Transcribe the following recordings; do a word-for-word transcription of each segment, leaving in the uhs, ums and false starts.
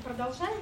продолжаем.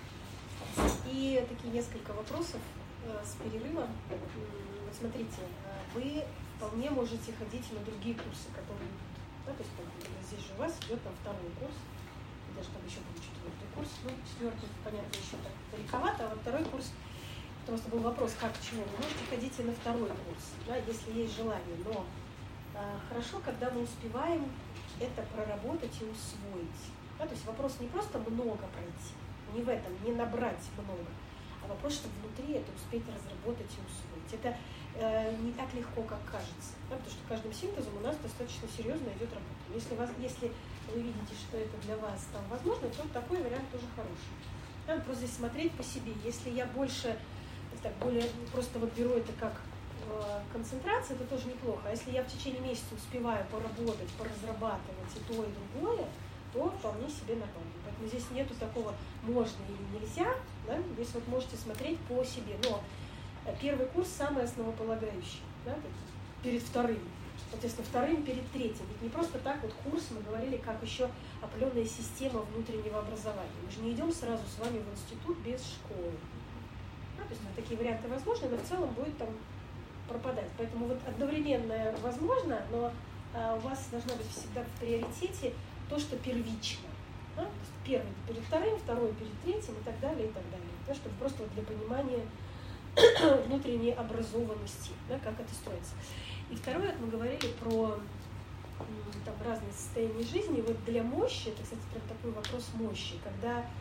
И такие несколько вопросов э, с перерывом. Вот смотрите, вы вполне можете ходить на другие курсы, которые идут. Да, то есть там, здесь же у вас идет там второй курс, даже там еще будет четвертый курс. Ну, четвертый, понятно, еще так далековато, а вот второй курс, потому что был вопрос, как, чего, вы можете ходить и на второй курс, да, если есть желание. Но э, хорошо, когда мы успеваем это проработать и усвоить. Да, то есть вопрос не просто много пройти, не в этом, не набрать много, а вопрос, чтобы внутри это успеть разработать и усвоить. Это э, не так легко, как кажется, да, потому что каждым синтезом у нас достаточно серьезно идет работа. Если, вас, если вы видите, что это для вас там возможно, то такой вариант тоже хороший. Да, просто здесь смотреть по себе. Если я больше, так, более просто вот беру это как э, концентрация, это тоже неплохо. А если я в течение месяца успеваю поработать, поразрабатывать и то, и другое, то вполне себе нормально. Поэтому здесь нету такого можно или нельзя, да? Здесь вот можете смотреть по себе. Но первый курс самый основополагающий, да? Перед вторым. Соответственно, вторым перед третьим. Ведь не просто так вот курс, мы говорили, как еще определенная система внутреннего образования. Мы же не идем сразу с вами в институт без школы. Да? То есть ну, такие варианты возможны, но в целом будет там пропадать. Поэтому вот одновременно возможно, но а, у вас должна быть всегда в приоритете то, что первично. Да? То есть первый перед вторым, второй перед третьим и так далее, и так далее. Да? Чтобы просто вот для понимания внутренней образованности, да, как это строится. И второе, как мы говорили про там, разные состояния жизни, вот для мощи, это, кстати, прям такой вопрос мощи, когда э,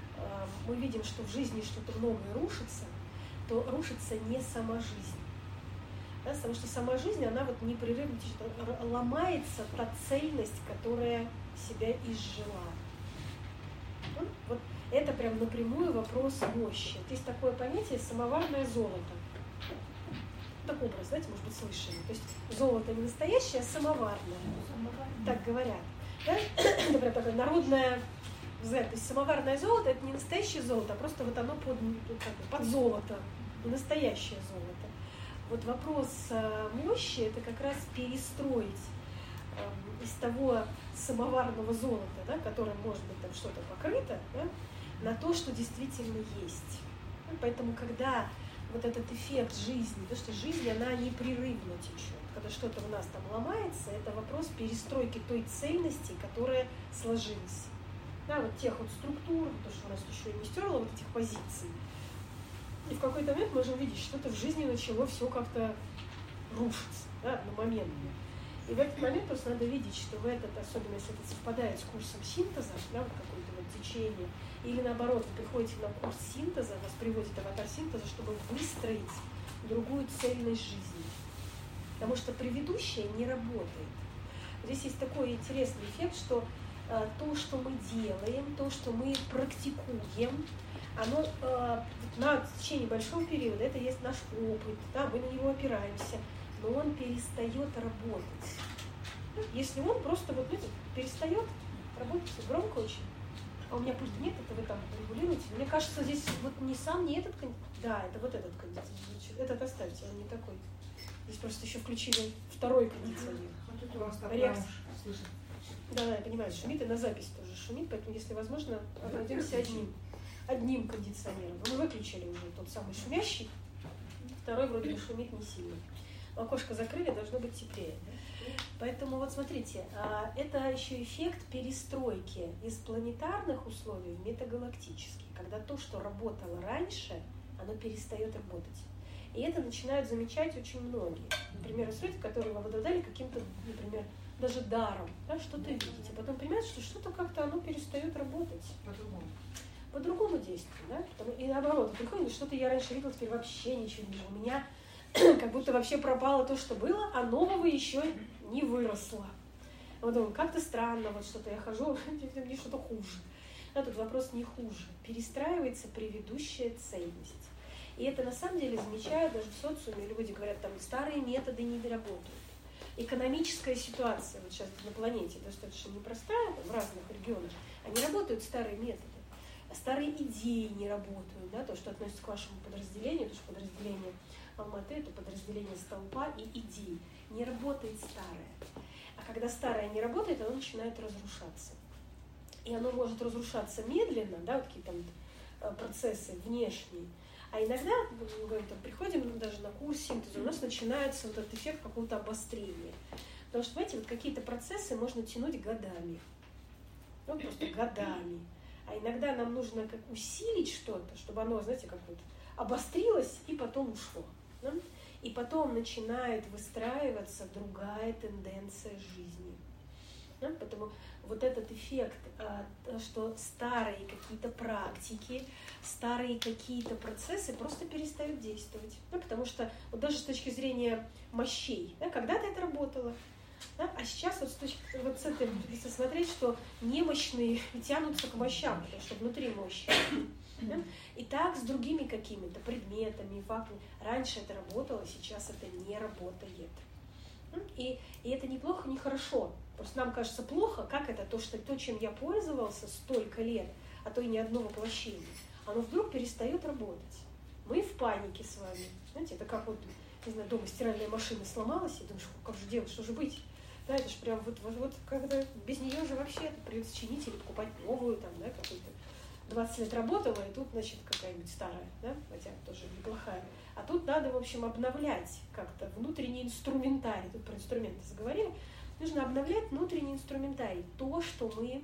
мы видим, что в жизни что-то многое рушится, то рушится не сама жизнь. Да, потому что сама жизнь, она вот непрерывно ломается та цельность, которая себя изжила. Вот, вот это прям напрямую вопрос мощи. Вот есть такое понятие самоварное золото. Такой образ, знаете, может быть, слышали. То есть золото не настоящее, а самоварное. самоварное. Так говорят. Да? Например, такое народное, знаете, то есть самоварное золото это не настоящее золото, а просто вот оно под, под золото, не настоящее золото. Вот вопрос мощи это как раз перестроить э, из того самоварного золота, да, которым может быть там что-то покрыто, да, на то, что действительно есть. Поэтому, когда вот этот эффект жизни, то, что жизнь, она непрерывно течет, когда что-то у нас там ломается, это вопрос перестройки той цельности, которая сложилась. Да, вот тех вот структур, то, что у нас еще не стерло, вот этих позиций. И в какой-то момент можем видеть, что что-то в жизни начало все как-то рушиться, да, одномоментно. И в этот момент просто надо видеть, что в этот, особенно если это совпадает с курсом синтеза, да, вот какое-то вот течение, или наоборот, вы приходите на курс синтеза, вас приводит аватар синтеза, чтобы выстроить другую цельность жизни. Потому что предыдущее не работает. Здесь есть такой интересный эффект, что э, то, что мы делаем, то, что мы практикуем, оно э, на течение большого периода, это есть наш опыт, да, мы на него опираемся, но он перестает работать. Если он просто вот видите, перестает работать, громко очень, а у меня пульта нет, это вы там регулируете. Мне кажется, здесь вот не сам, не этот кондиционер. Да, это вот этот кондиционер. Этот оставьте, он не такой. Здесь просто еще включили второй кондиционер. Вот тут у вас так слышит. Да, да, я понимаю, шумит и на запись тоже шумит, поэтому, если возможно, обойдемся одним, одним кондиционером. Мы выключили уже тот самый шумящий, второй вроде бы шумит не сильно. Окошко закрыли, должно быть теплее. Поэтому вот смотрите, это еще эффект перестройки из планетарных условий в метагалактические, когда то, что работало раньше, оно перестает работать. И это начинают замечать очень многие. Например, люди, которые вы обладали каким-то, например, даже даром, да, что-то видите, потом понимаете, что что-то как-то оно перестает работать. По-другому. По-другому действует, да? И наоборот, приходит, что-то я раньше видела, теперь вообще ничего не вижу. У меня как будто вообще пропало то, что было, а нового еще не выросло. Вот думаю, как-то странно, вот что-то я хожу, мне что-то хуже. Но тут вопрос не хуже. Перестраивается предыдущая цельность. И это на самом деле замечают даже в социуме. Люди говорят, там старые методы не работают. Экономическая ситуация вот сейчас на планете достаточно непростая, в разных регионах, а не работают старые методы. А старые идеи не работают, да, то, что относится к вашему подразделению, то, что подразделение Алматы, это подразделение столпа и идей. Не работает старое. А когда старое не работает, оно начинает разрушаться. и оно может разрушаться медленно, да, вот какие-то там процессы внешние. А иногда, мы говорим, там, приходим даже на курс синтеза, у нас начинается вот этот эффект какого-то обострения. Потому что, понимаете, вот какие-то процессы можно тянуть годами. Ну, просто годами. А иногда нам нужно как усилить что-то, чтобы оно, знаете, как вот обострилось и потом ушло. Да? И потом начинает выстраиваться другая тенденция жизни. Да? Поэтому вот этот эффект, что старые какие-то практики, старые какие-то процессы просто перестают действовать. Да? Потому что вот даже с точки зрения мощей, да, когда-то это работало, да? А сейчас вот с, точки, вот с этой, если смотреть, что немощные тянутся к мощам, потому что внутри мощи. Да? И так с другими какими-то предметами, фактами. Раньше это работало, сейчас это не работает. И, и это не плохо, не хорошо. Просто нам кажется плохо, как это, то, что то, чем я пользовался столько лет, а то и не одно воплощение, оно вдруг перестает работать. Мы в панике с вами. Знаете, это как вот, не знаю, дома стиральная машина сломалась, и думаешь, как же делать, что же быть? Да, это же прям вот, вот, вот когда без нее же вообще придется чинить или покупать новую, там, да, какую-то. двадцать лет работала, и тут, значит, какая-нибудь старая, да, хотя тоже неплохая. А тут надо, в общем, обновлять как-то внутренний инструментарий. Тут про инструменты заговорили. Нужно обновлять внутренний инструментарий, то, что мы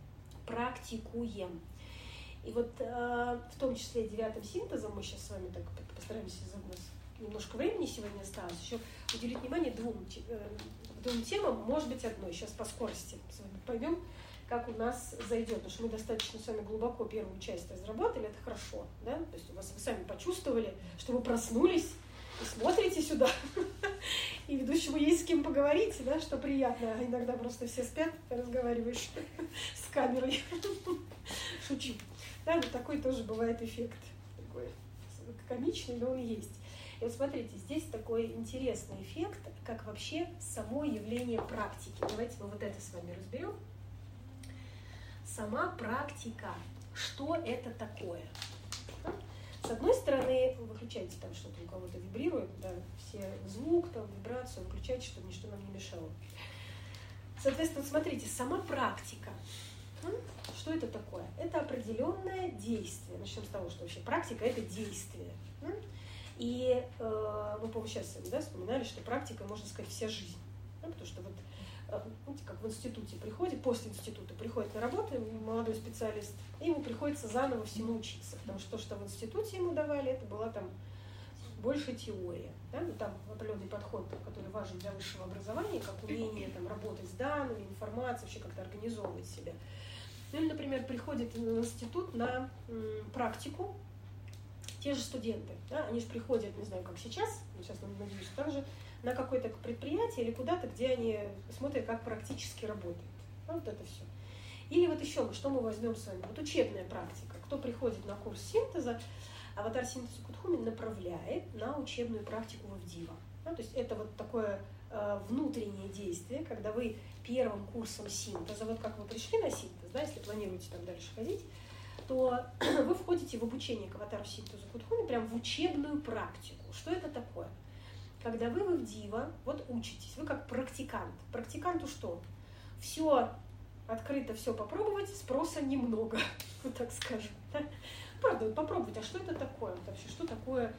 практикуем. И вот э, в том числе девятым синтезом мы сейчас с вами так постараемся, у нас немножко времени сегодня осталось, еще уделить внимание двум, э, двум темам, может быть, одной. Сейчас по скорости с вами поймем, как у нас зайдет, потому что мы достаточно с вами глубоко первую часть разработали, это хорошо, да, то есть у вас вы сами почувствовали, что вы проснулись и смотрите сюда, и ведущему есть с кем поговорить, да, что приятно, а иногда просто все спят, ты разговариваешь с камерой, шучу, да, вот такой тоже бывает эффект, такой комичный, но он есть. И вот смотрите, здесь такой интересный эффект, как вообще само явление практики. Давайте мы вот это с вами разберем. Сама практика, что это такое? С одной стороны, выключайте там что-то, у кого-то вибрирует, да, все звук, там, вибрацию, выключайте, чтобы ничто нам не мешало. Соответственно, смотрите, сама практика. Что это такое? Это определенное действие. Начнем с того, что вообще практика – это действие. И э, мы, по-моему, сейчас да, вспоминали, что практика, можно сказать, вся жизнь. Да, потому что вот знаете, как в институте приходит, после института приходит на работу молодой специалист, и ему приходится заново всему учиться, потому что то, что в институте ему давали, это была там больше теория. Да? Ну, там определенный подход, который важен для высшего образования, как умение там, работать с данными, информацией, вообще как-то организовывать себя. Ну или, например, приходит в институт на м, практику те же студенты. Да? Они же приходят, не знаю, как сейчас, сейчас, надеюсь, также на какое-то предприятие или куда-то, где они смотрят, как практически работает. Ну, вот это все. Или вот еще, что мы возьмем с вами? Вот учебная практика. Кто приходит на курс синтеза, аватар синтеза Кутхуми направляет на учебную практику в Авдива. Ну, то есть это вот такое э, внутреннее действие, когда вы первым курсом синтеза, вот как вы пришли на синтез, да, если планируете там дальше ходить, то вы входите в обучение к аватару синтеза Кутхуми прям в учебную практику. Что это такое? Когда вы в Авдива, вот учитесь, вы как практикант. Практиканту что? Все открыто, все попробовать, спроса немного, вот так скажем. Да? Правда, вот попробовать, а что это такое? Вот вообще, что такое,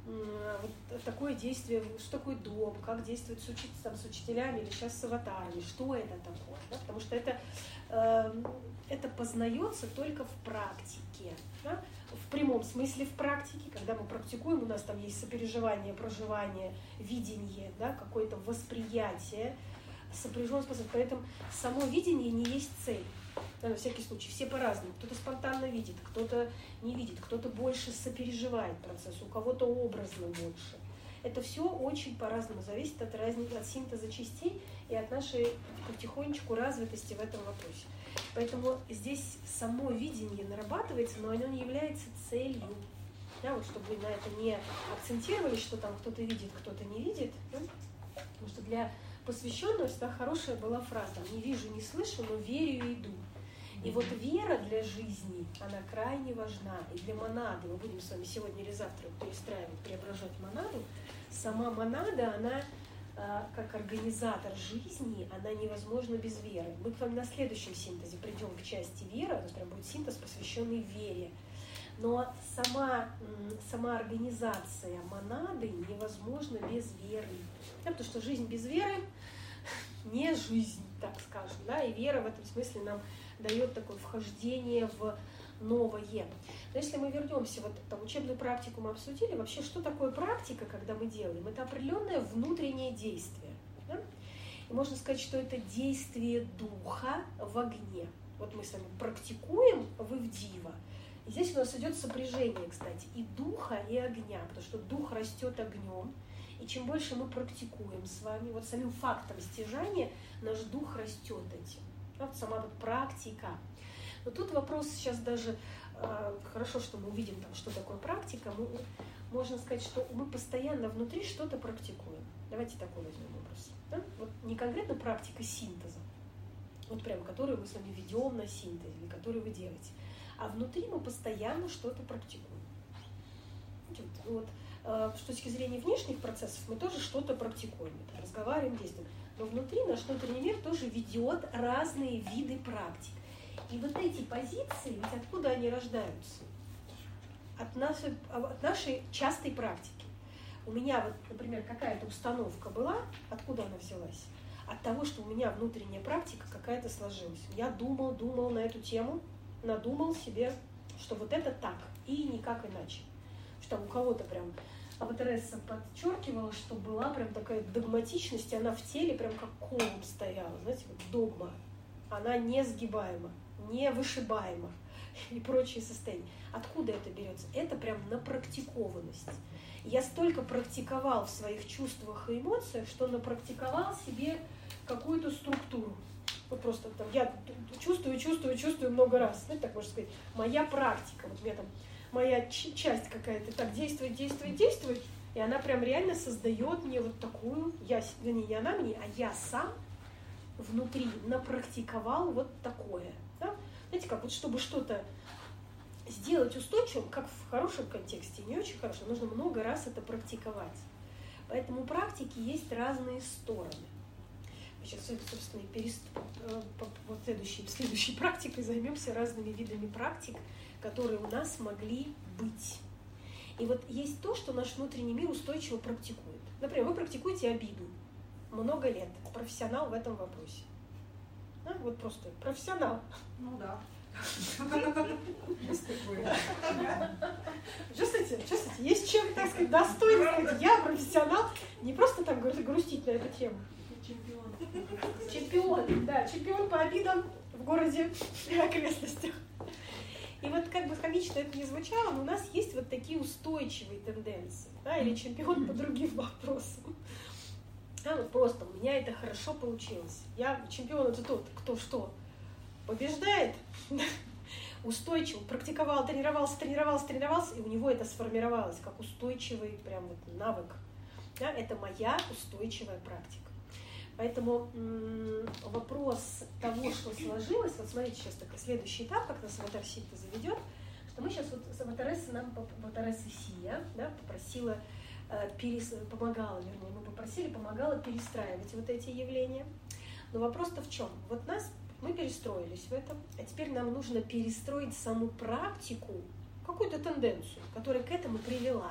вот, такое действие, что такое дом, как действовать с, учить, там, с учителями или сейчас с аватарами, что это такое? Да? Потому что это, э, это познается только в практике. Да? В прямом смысле в практике, когда мы практикуем, у нас там есть сопереживание, проживание, видение, да, какое-то восприятие, сопряженное способ. Поэтому само видение не есть цель. Да, на всякий случай, все по-разному. Кто-то спонтанно видит, кто-то не видит, кто-то больше сопереживает процесс, у кого-то образно больше. Это все очень по-разному зависит от разницы, от синтеза частей и от нашей потихонечку развитости в этом вопросе. Поэтому здесь само видение нарабатывается, но оно не является целью. Да, вот чтобы вы на это не акцентировали, что там кто-то видит, кто-то не видит. Да? Потому что для посвященного всегда хорошая была фраза: «Не вижу, не слышу, но верю и иду». И вот вера для жизни, она крайне важна. И для монады, мы будем с вами сегодня или завтра перестраивать, преображать монаду, сама монада, она как организатор жизни, она невозможна без веры. Мы к вам на следующем синтезе придем к части веры, у нас прям будет синтез, посвященный вере. Но сама, сама организация монады невозможна без веры. Да, потому что жизнь без веры не жизнь, так скажем. Да? И вера в этом смысле нам дает такое вхождение в новое. Но если мы вернемся, вот там учебную практику мы обсудили, вообще что такое практика, когда мы делаем? Это определенное внутреннее действие. Да? И можно сказать, что это действие духа в огне. Вот мы с вами практикуем в Ивдива. И здесь у нас идет сопряжение, кстати, и духа, и огня, потому что дух растет огнем. И чем больше мы практикуем с вами, вот самим фактом стяжания наш дух растет этим. Вот сама вот практика. Но тут вопрос сейчас даже, э, хорошо, что мы увидим, там, что такое практика, мы, можно сказать, что мы постоянно внутри что-то практикуем. Давайте такой возьмем образ. Да? Вот не конкретно практика синтеза, вот прям, которую мы с вами ведем на синтезе, или которую вы делаете, а внутри мы постоянно что-то практикуем. Вот, вот, э, с точки зрения внешних процессов мы тоже что-то практикуем, это разговариваем, действуем. Но внутри наш внутренний мир тоже ведет разные виды практик. И вот эти позиции, ведь откуда они рождаются? От нашей, от нашей частой практики. У меня вот, например, какая-то установка была, откуда она взялась? От того, что у меня внутренняя практика какая-то сложилась. Я думал, думал на эту тему, надумал себе, что вот это так, и никак иначе. Что там у кого-то прям аватаресса подчеркивала, что была прям такая догматичность, и она в теле прям как колом стояла, знаете, вот догма. Она несгибаема, невышибаема и прочие состояния. Откуда это берется? Это прям напрактикованность. Я столько практиковал в своих чувствах и эмоциях, что напрактиковал себе какую-то структуру. Вот просто там я чувствую, чувствую, чувствую много раз. Знаете, так можно сказать, моя практика. Вот у меня там моя часть какая-то так действует, действует, действует, и она прям реально создает мне вот такую, я, вернее, не она мне, а я сам внутри напрактиковал вот такое. Да? Знаете, как вот чтобы что-то сделать устойчивым, как в хорошем контексте, и не очень хорошем, нужно много раз это практиковать. Поэтому у практики есть разные стороны. Сейчас, собственно, и перест... вот следующей, следующей практикой займемся разными видами практик, которые у нас могли быть. И вот есть то, что наш внутренний мир устойчиво практикует. Например, вы практикуете обиду много лет, профессионал в этом вопросе. А? Вот просто профессионал. Ну да. Чувствуете, чувствуете, есть чем, так сказать, достойно сказать, я профессионал, не просто так грустить на эту тему. Чемпион. Чемпион, да, чемпион по обидам в городе и окрестностях. И вот как бы комично это не звучало, но у нас есть вот такие устойчивые тенденции, да, или чемпион по другим вопросам. Да, вот просто у меня это хорошо получилось. Я чемпион это тот, кто что побеждает, устойчиво, практиковал, тренировался, тренировался, тренировался, и у него это сформировалось как устойчивый прям вот навык. Да, это моя устойчивая практика. Поэтому м- вопрос того, что сложилось, вот смотрите, сейчас такой следующий этап, как нас аватар-синтез заведет, что мы сейчас вот с аватаресса нам, аватаресса Сия, да, попросила, э, перес, помогала, вернее, мы попросили, помогала перестраивать вот эти явления. Но вопрос-то в чем? Вот нас, мы перестроились в этом, а теперь нам нужно перестроить саму практику, какую-то тенденцию, которая к этому привела.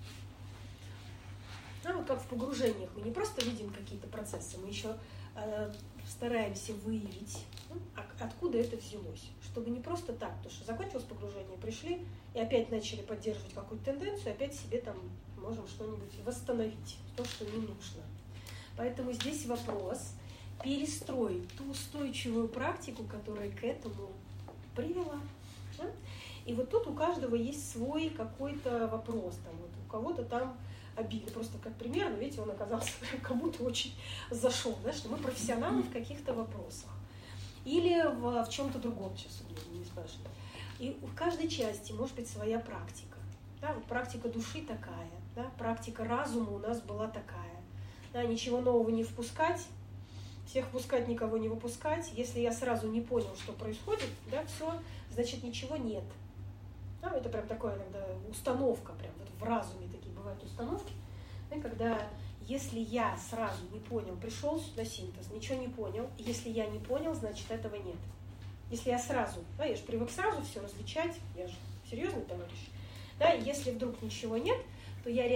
А вот как в погружениях мы не просто видим какие-то процессы, мы еще э, стараемся выявить, ну, откуда это взялось. Чтобы не просто так, потому что закончилось погружение, пришли и опять начали поддерживать какую-то тенденцию, опять себе там можем что-нибудь восстановить, то, что не нужно. Поэтому здесь вопрос перестроить ту устойчивую практику, которая к этому привела. Да? И вот тут у каждого есть свой какой-то вопрос. Там, вот у кого-то там обида. Просто как пример, но видите, он оказался кому-то очень зашел, да, что мы профессионалы в каких-то вопросах. Или в, в чем-то другом, сейчас не спрашиваю. И в каждой части может быть своя практика. Да, вот практика души такая, да, практика разума у нас была такая. Да, ничего нового не впускать, всех впускать, никого не выпускать. Если я сразу не понял, что происходит, да, все, значит ничего нет. Да, это прям такое иногда установка, прям вот в разуме такие бывают установки, да, когда если я сразу не понял, пришел на синтез, ничего не понял, если я не понял, значит этого нет. Если я сразу, да, я же привык сразу все различать, я же серьезный товарищ, да, и если вдруг ничего нет, то я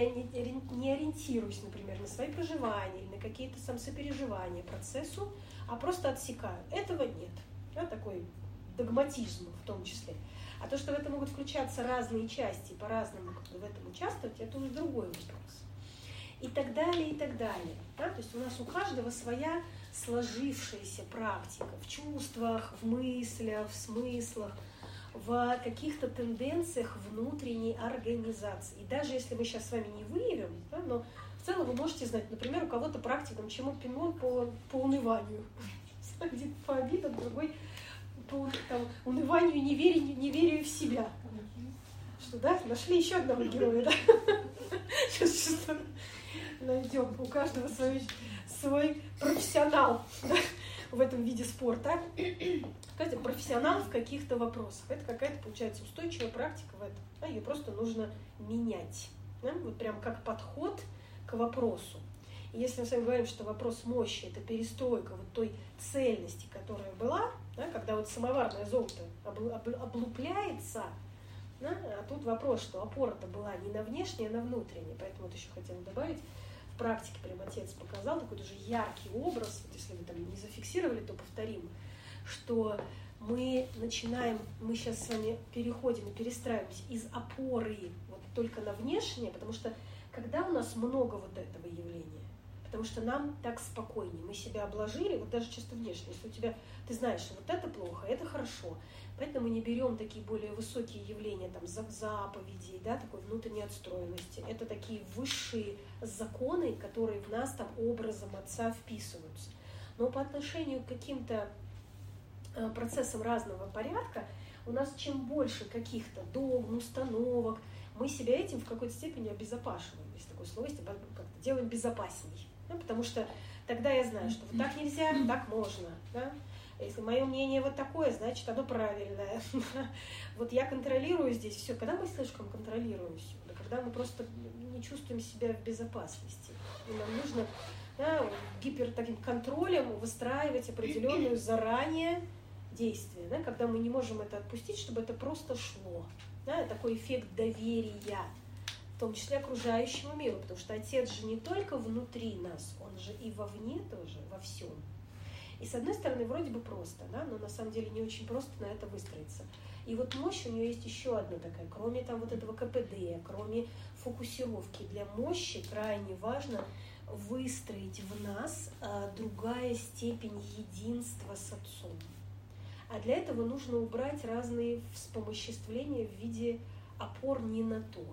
не ориентируюсь, например, на свои проживания или на какие-то самосопереживания процессу, а просто отсекаю. Этого нет. Да, такой догматизм в том числе. А то, что в этом могут включаться разные части, по-разному в этом участвовать, это уже другой вопрос. И так далее, и так далее. Да? То есть у нас у каждого своя сложившаяся практика в чувствах, в мыслях, в смыслах, в каких-то тенденциях внутренней организации. И даже если мы сейчас с вами не выявим, да, но в целом вы можете знать, например, у кого-то практика, чему пинон по, по уныванию. Один по обидам, другой по там, уныванию и неверию, неверию в себя. Что, да? Нашли еще одного героя, да? Сейчас что-то найдем. У каждого свой, свой профессионал, да? В этом виде спорта. Кстати, профессионал в каких-то вопросах. Это какая-то, получается, устойчивая практика в этом. Да? Ее просто нужно менять. Да? Вот прям как подход к вопросу. И если мы с вами говорим, что вопрос мощи – это перестройка вот той цельности, которая была, да, когда вот самоварное золото облупляется, да, а тут вопрос, что опора-то была не на внешнее, а на внутреннее. Поэтому вот еще хотела добавить, в практике прям отец показал такой тоже яркий образ, вот если вы там не зафиксировали, то повторим, что мы начинаем, мы сейчас с вами переходим и перестраиваемся из опоры вот только на внешнее, потому что когда у нас много вот этого явления, потому что нам так спокойнее, мы себя обложили, вот даже чисто внешне, если у тебя, ты знаешь, что вот это плохо, это хорошо, поэтому мы не берем такие более высокие явления, там, заповедей, да, такой внутренней отстроенности, это такие высшие законы, которые в нас там образом отца вписываются. Но по отношению к каким-то процессам разного порядка, у нас чем больше каких-то догм, установок, мы себя этим в какой-то степени обезопашиваем, есть такое слово, как-то делаем безопасней. Ну, потому что тогда я знаю, что вот так нельзя, так можно. Да? Если мое мнение вот такое, значит оно правильное. Вот я контролирую здесь все. Когда мы слишком контролируем все? Да, когда мы просто не чувствуем себя в безопасности. И нам нужно, да, гипер таким контролем выстраивать определенную заранее действие. Да? Когда мы не можем это отпустить, чтобы это просто шло. Да? Такой эффект доверия. В том числе окружающему миру, потому что Отец же не только внутри нас, Он же и вовне тоже, во всем. И с одной стороны, вроде бы просто, да, но на самом деле не очень просто на это выстроиться. И вот мощь у нее есть еще одна такая, кроме там вот этого ка пэ дэ, кроме фокусировки. Для мощи крайне важно выстроить в нас а, другая степень единства с Отцом. А для этого нужно убрать разные вспомоществления в виде опор не на то.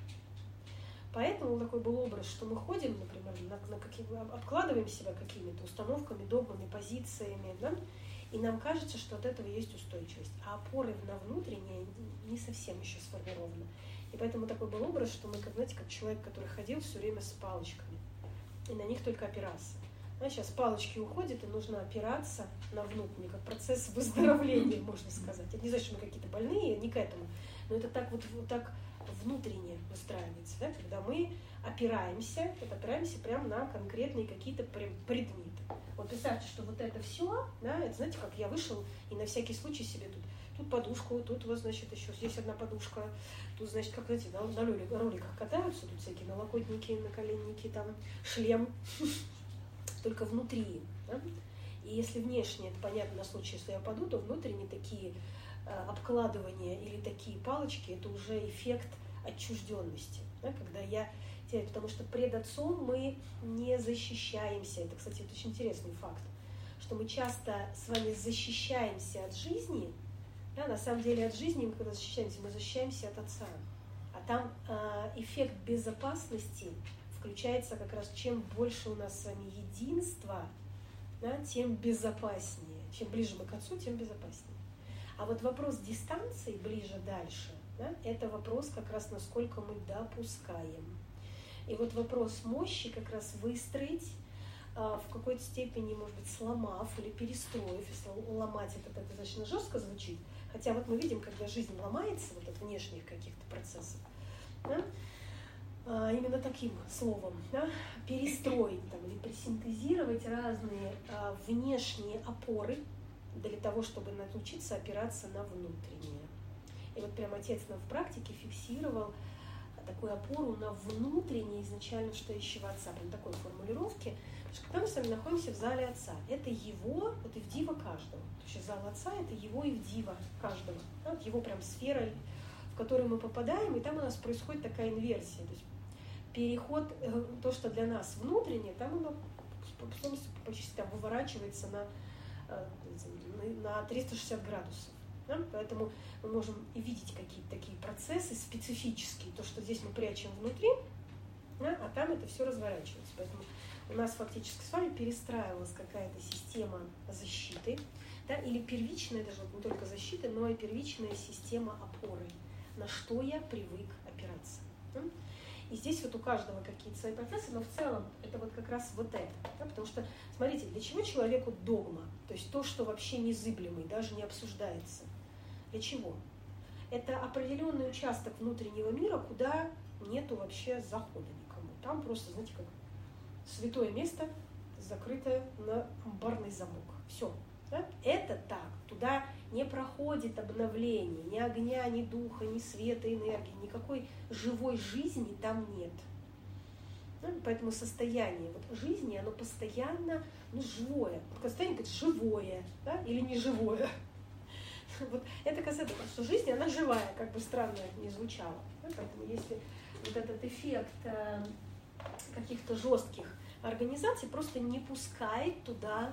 Поэтому такой был образ, что мы ходим, например, на, на какие, обкладываем себя какими-то установками, догмами, позициями, да? И нам кажется, что от этого есть устойчивость. А опоры на внутреннее не совсем еще сформированы. И поэтому такой был образ, что мы, как, знаете, как человек, который ходил все время с палочками, и на них только опирался. А сейчас палочки уходят, и нужно опираться на внутреннее, как процесс выздоровления, можно сказать. Это не значит, что мы какие-то больные, не к этому. Но это так вот, вот так внутренне выстраивается, да, когда мы опираемся, вот опираемся прямо на конкретные какие-то предметы. Вот представьте, что вот это все, да, это знаете, как я вышел и на всякий случай себе тут, тут подушку, тут вот, значит, еще здесь одна подушка, тут, значит, как, знаете, на, на роликах катаются, тут всякие налокотники, наколенники, там, шлем, только внутри, да? И если внешне, это понятно на случай, если я паду, то внутренне такие обкладывания или такие палочки, это уже эффект отчужденности, да, когда я теряю, потому что пред Отцом мы не защищаемся. Это, кстати, это очень интересный факт, что мы часто с вами защищаемся от жизни, да, на самом деле от жизни мы когда защищаемся, мы защищаемся от Отца. А там э, эффект безопасности включается как раз, чем больше у нас с вами единства, да, тем безопаснее. Чем ближе мы к Отцу, тем безопаснее. А вот вопрос дистанции ближе дальше, да, это вопрос как раз, насколько мы допускаем. И вот вопрос мощи как раз выстроить, а, в какой-то степени, может быть, сломав или перестроив, если ломать это так достаточно жестко звучит, хотя вот мы видим, когда жизнь ломается вот от внешних каких-то процессов, да, а, именно таким словом, да, перестроить там, или пресинтезировать разные а, внешние опоры для того, чтобы научиться опираться на внутреннее. И вот прям отец нам в практике фиксировал такую опору на внутреннее изначально стоящего отца, прям такой формулировки, потому что когда мы с вами находимся в зале отца, это его, это вдива каждого. То есть зал отца — это его и вдива каждого, да, вот его прям сфера, в которую мы попадаем, и там у нас происходит такая инверсия, то есть переход, то, что для нас внутреннее, там оно по части там выворачивается на, на триста шестьдесят градусов. Да? Поэтому мы можем и видеть какие-то такие процессы специфические, то, что здесь мы прячем внутри, да? А там это все разворачивается. Поэтому у нас фактически с вами перестраивалась какая-то система защиты, да? Или первичная, даже вот не только защита, но и первичная система опоры, на что я привык опираться. Да? И здесь вот у каждого какие-то свои процессы, но в целом это вот как раз вот это. Да? Потому что, смотрите, для чего человеку догма? То есть то, что вообще незыблемый, даже не обсуждается. Для чего? Это определенный участок внутреннего мира, куда нету вообще захода никому. Там просто, знаете, как святое место, закрытое на амбарный замок. Все. Да? Это так. Туда не проходит обновление, ни огня, ни духа, ни света, энергии, никакой живой жизни там нет. Да? Поэтому состояние вот жизни, оно постоянно ну, живое. Состояние говорит, живое, да? Или не живое. Вот это касается, что жизнь, она живая, как бы странно не звучало. Да? Поэтому если вот этот эффект э, каких-то жестких организаций просто не пускает туда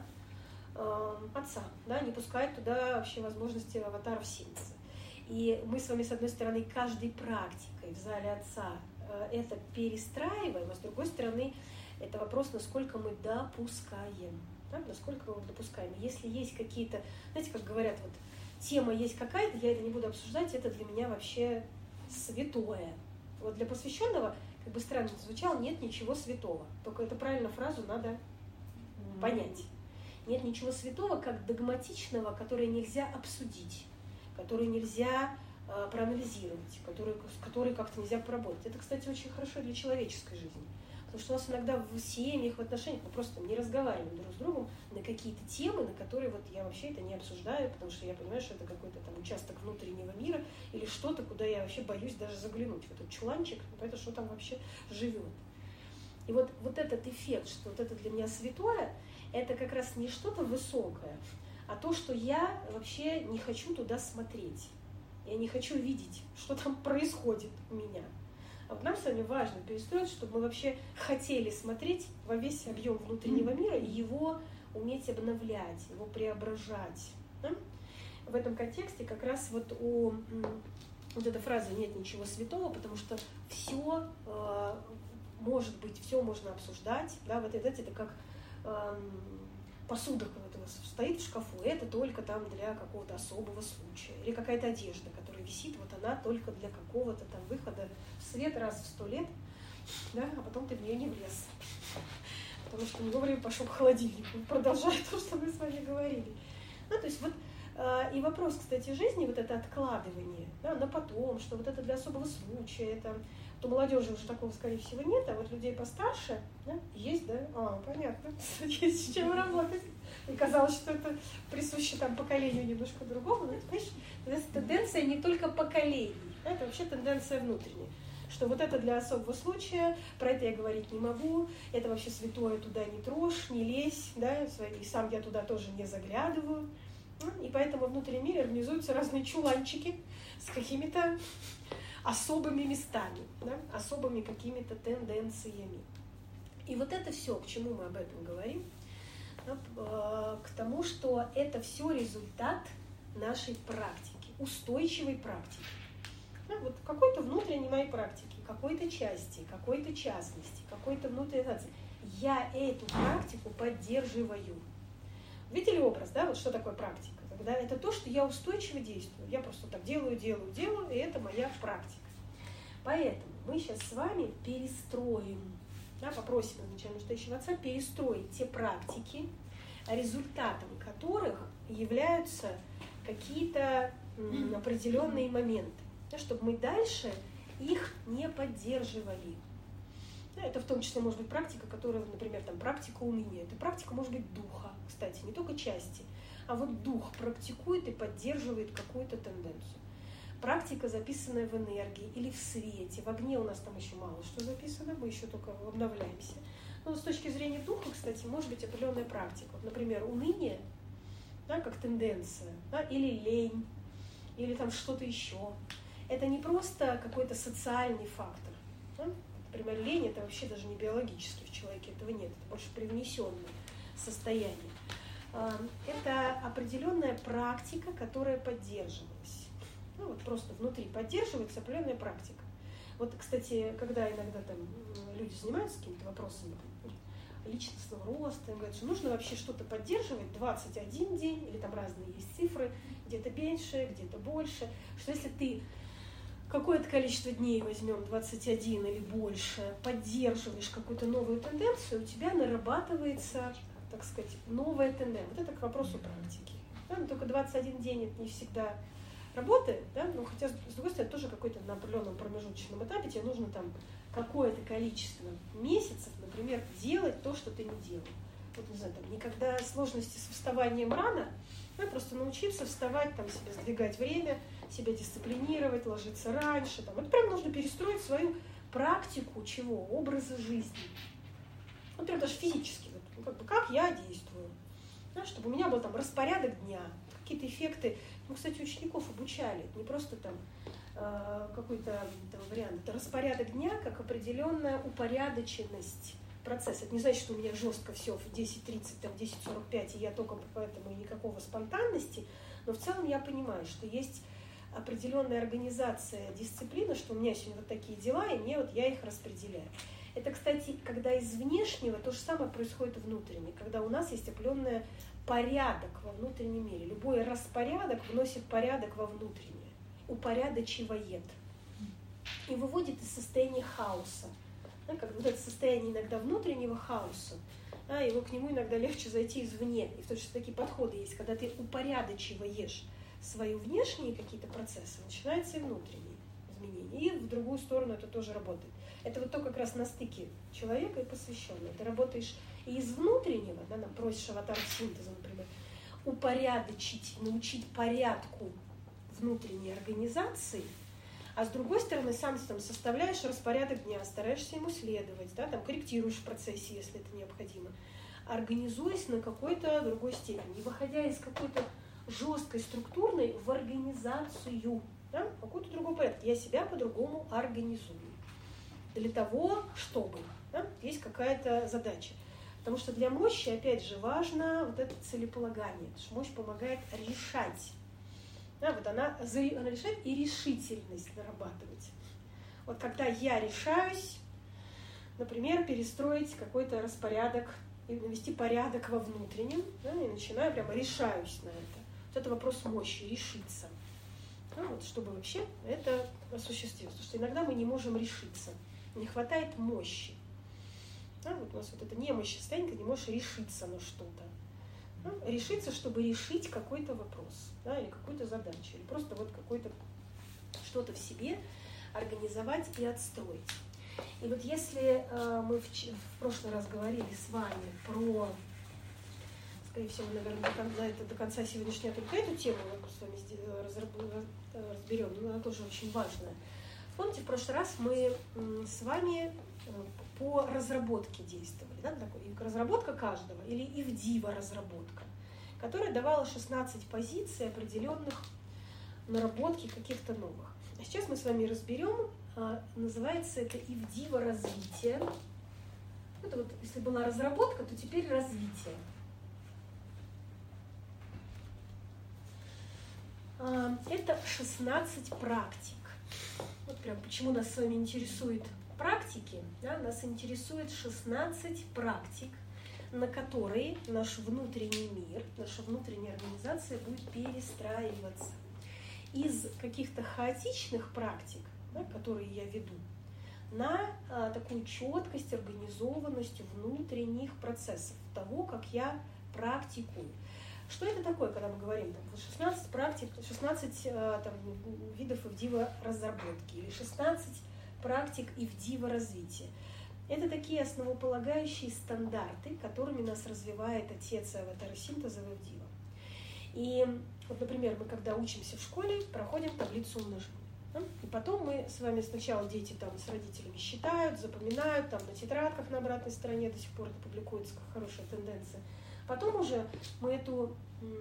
э, отца, да? Не пускает туда вообще возможности аватаров синтеза. И мы с вами, с одной стороны, каждой практикой в зале отца э, это перестраиваем, а с другой стороны, это вопрос, насколько мы допускаем. Да? Насколько мы допускаем. Если есть какие-то, знаете, как говорят, вот тема есть какая-то, я это не буду обсуждать, это для меня вообще святое. Вот для посвященного, как бы странно это звучало, нет ничего святого. Только эту правильную фразу надо mm-hmm. понять. Нет ничего святого, как догматичного, которое нельзя обсудить, которое нельзя э, проанализировать, который, с которой как-то нельзя поработать. Это, кстати, очень хорошо для человеческой жизни. Потому что у нас иногда в семьях, в отношениях мы просто не разговариваем друг с другом на какие-то темы, на которые вот я вообще это не обсуждаю, потому что я понимаю, что это какой-то там участок внутреннего мира или что-то, куда я вообще боюсь даже заглянуть в этот чуланчик, это что там вообще живет. И вот, вот этот эффект, что вот это для меня святое, это как раз не что-то высокое, а то, что я вообще не хочу туда смотреть. Я не хочу видеть, что там происходит у меня. А вот нам с вами важно перестроить, чтобы мы вообще хотели смотреть во весь объем внутреннего мира и его уметь обновлять, его преображать. Да? В этом контексте как раз вот у вот эта фраза «нет ничего святого», потому что все э, может быть, все можно обсуждать. Да? Вот это, это как э, посуда стоит в шкафу, это только там для какого-то особого случая. Или какая-то одежда, которая висит, вот она только для какого-то там выхода в свет раз в сто лет, да, а потом ты в нее не влез. Потому что не вовремя пошел к холодильнику. Продолжая то, что мы с вами говорили. Ну, то есть вот э, и вопрос, кстати, жизни, вот это откладывание, да, на потом, что вот это для особого случая, это у молодежи уже такого, скорее всего, нет, а вот людей постарше, да, есть, да, а, понятно, есть с чем работать. И казалось, что это присуще там поколению немножко другому, но это, понимаешь, это тенденция не только поколений, да, это вообще тенденция внутренняя, что вот это для особого случая, про это я говорить не могу, это вообще святое, туда не трожь, не лезь, да, и сам я туда тоже не заглядываю, и поэтому в внутреннем мире организуются разные чуланчики с какими-то особыми местами, да, особыми какими-то тенденциями. И вот это все, к чему мы об этом говорим, да, к тому, что это все результат нашей практики, устойчивой практики. Да, вот какой-то внутренней моей практики, какой-то части, какой-то частности, какой-то внутренней нации. Я эту практику поддерживаю. Видели образ, да, вот что такое практика? Когда это то, что я устойчиво действую. Я просто так делаю, делаю, делаю, и это моя практика. Поэтому мы сейчас с вами перестроим, да, попросим изначально стоящего отца перестроить те практики, результатом которых являются какие-то м, определенные моменты, да, чтобы мы дальше их не поддерживали. Да, это в том числе может быть практика, которая, например, там, практика уныния. Это практика может быть духа, кстати, не только части. А вот дух практикует и поддерживает какую-то тенденцию. Практика, записанная в энергии или в свете. В огне у нас там еще мало что записано, мы еще только обновляемся. Но с точки зрения духа, кстати, может быть определенная практика. Вот, например, уныние, да, как тенденция, да, или лень, или там что-то еще. Это не просто какой-то социальный фактор. Да? Например, лень – это вообще даже не биологически, в человеке этого нет, это больше привнесенное состояние. Это определенная практика, которая поддерживалась. Ну, вот просто внутри поддерживается определенная практика. Вот, кстати, когда иногда там люди занимаются какими-то вопросами личностного роста, им говорят, что нужно вообще что-то поддерживать двадцать один день, или там разные есть цифры, где-то меньше, где-то больше, что если ты какое-то количество дней возьмем, двадцать один или больше, поддерживаешь какую-то новую тенденцию, у тебя нарабатывается, так сказать, новая тенденция. Вот это к вопросу практики. Да? Но только двадцать один день это не всегда работает, да? Но хотя, с другой стороны, тоже какой-то на определенном промежуточном этапе тебе нужно там какое-то количество месяцев, например, делать то, что ты не делал. Вот, не знаю, там, никогда сложности с вставанием рано, да, просто научиться вставать, там, себе сдвигать время, себя дисциплинировать, ложиться раньше. Там. Это прям нужно перестроить свою практику чего? Образа жизни. Вот прям даже физически. Вот, ну, как бы, как я действую. Да, чтобы у меня был там распорядок дня, какие-то эффекты. Ну, кстати, учеников обучали. Не просто там э, какой-то там, вариант. Это распорядок дня как определенная упорядоченность процесса. Это не значит, что у меня жестко все в десять тридцать, там, десять сорок пять, и я только поэтому и никакого спонтанности. Но в целом я понимаю, что есть определенная организация, дисциплина, что у меня сегодня вот такие дела, и мне вот я их распределяю. Это, кстати, когда из внешнего то же самое происходит внутренне, когда у нас есть определенный порядок во внутреннем мире. Любой распорядок вносит порядок во внутреннее, упорядочивает и выводит из состояния хаоса. Да, как вот это состояние иногда внутреннего хаоса, да, его к нему иногда легче зайти извне. И в том числе такие подходы есть, когда ты упорядочиваешь свои внешние какие-то процессы, начинаются и внутренние изменения. И в другую сторону это тоже работает. Это вот то как раз на стыке человека и посвященного. Ты работаешь и из внутреннего, да, нам просишь аватар синтеза, например, упорядочить, научить порядку внутренней организации, а с другой стороны, сам там составляешь распорядок дня, стараешься ему следовать, да, там корректируешь в процессе, если это необходимо, организуясь на какой-то другой степени, выходя из какой-то жесткой структурной в организацию, да, какой-то другой порядок. Я себя по-другому организую. Для того, чтобы, да, есть какая-то задача. Потому что для мощи, опять же, важно вот это целеполагание. Потому что мощь помогает решать. Да, вот она, она решает и решительность нарабатывать. Вот когда я решаюсь, например, перестроить какой-то распорядок и навести порядок во внутреннем, да, и начинаю прямо решаюсь на это. Вот это вопрос мощи, решиться. Да, вот, чтобы вообще это осуществилось. Потому что иногда мы не можем решиться. Не хватает мощи. Да, вот у нас вот это немощь состояние, когда не можешь решиться на что-то. Да, решиться, чтобы решить какой-то вопрос, да, или какую-то задачу, или просто вот какой-то что-то в себе организовать и отстроить. И вот если э, мы в, в прошлый раз говорили с вами про, скорее всего, наверное, до, на это, до конца сегодняшнего только эту тему мы с вами разберем, но она тоже очень важная. Помните, в прошлый раз мы с вами по разработке действовали, да, такой, разработка каждого, или ивдива разработка, которая давала шестнадцать позиций определенных наработки каких-то новых. А сейчас мы с вами разберем, называется это ивдива развитие. Это вот, если была разработка, то теперь развитие. Это шестнадцать практик. Вот прям почему нас с вами интересуют практики, да, нас интересует шестнадцать практик, на которые наш внутренний мир, наша внутренняя организация будет перестраиваться. Из каких-то хаотичных практик, да, которые я веду, на а, такую четкость, организованность внутренних процессов, того, как я практикую. Что это такое, когда мы говорим, там, шестнадцать практик, шестнадцать там, видов ивдива разработки или шестнадцать практик ивдива развития? Это такие основополагающие стандарты, которыми нас развивает отец аватара синтеза Вавдива. И вот, например, мы когда учимся в школе, проходим таблицу умножения. И потом мы с вами сначала дети там с родителями считают, запоминают, там на тетрадках на обратной стороне до сих пор это публикуется как хорошая тенденция. Потом уже мы эту,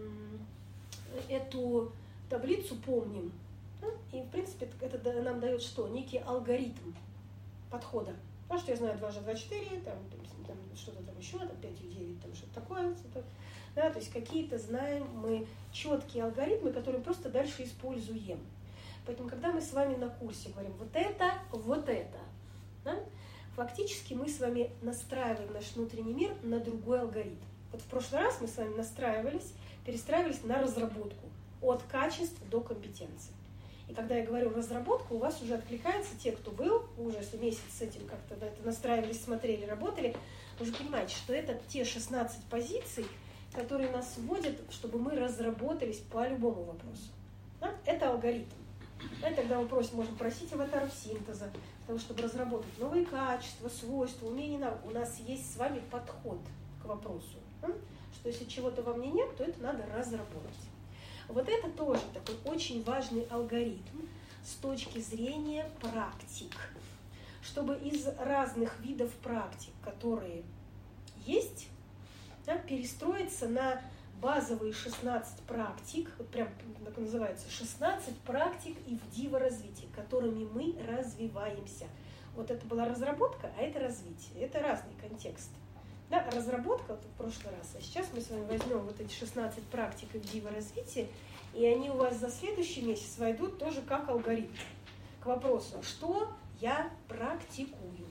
эту таблицу помним. И, в принципе, это нам дает что? Некий алгоритм подхода. Потому что я знаю два же два четыре, там, там что-то там еще, там пять девять, там что-то такое. Да, то есть какие-то знаем мы четкие алгоритмы, которые просто дальше используем. Поэтому, когда мы с вами на курсе говорим вот это, вот это, да, фактически мы с вами настраиваем наш внутренний мир на другой алгоритм. Вот в прошлый раз мы с вами настраивались, перестраивались на разработку от качества до компетенции. И когда я говорю разработку, у вас уже откликается те, кто был, вы уже если месяц с этим как-то да, настраивались, смотрели, работали, вы уже понимаете, что это те шестнадцать позиций, которые нас вводят, чтобы мы разработались по любому вопросу. Да? Это алгоритм. Да, и тогда мы просим, можем просить аватаров синтеза, для того, чтобы разработать новые качества, свойства, умения, навыки. У нас есть с вами подход к вопросу, да? Что если чего-то во мне нет, то это надо разработать. Вот это тоже такой очень важный алгоритм с точки зрения практик, чтобы из разных видов практик, которые есть, да, перестроиться на базовые шестнадцать практик, вот прям так называется, шестнадцать практик и вдива развития, которыми мы развиваемся. Вот это была разработка, а это развитие. Это разный контекст. Да, разработка вот в прошлый раз, а сейчас мы с вами возьмем вот эти шестнадцать практик и вдива развития, и они у вас за следующий месяц войдут тоже как алгоритм к вопросу, что я практикую.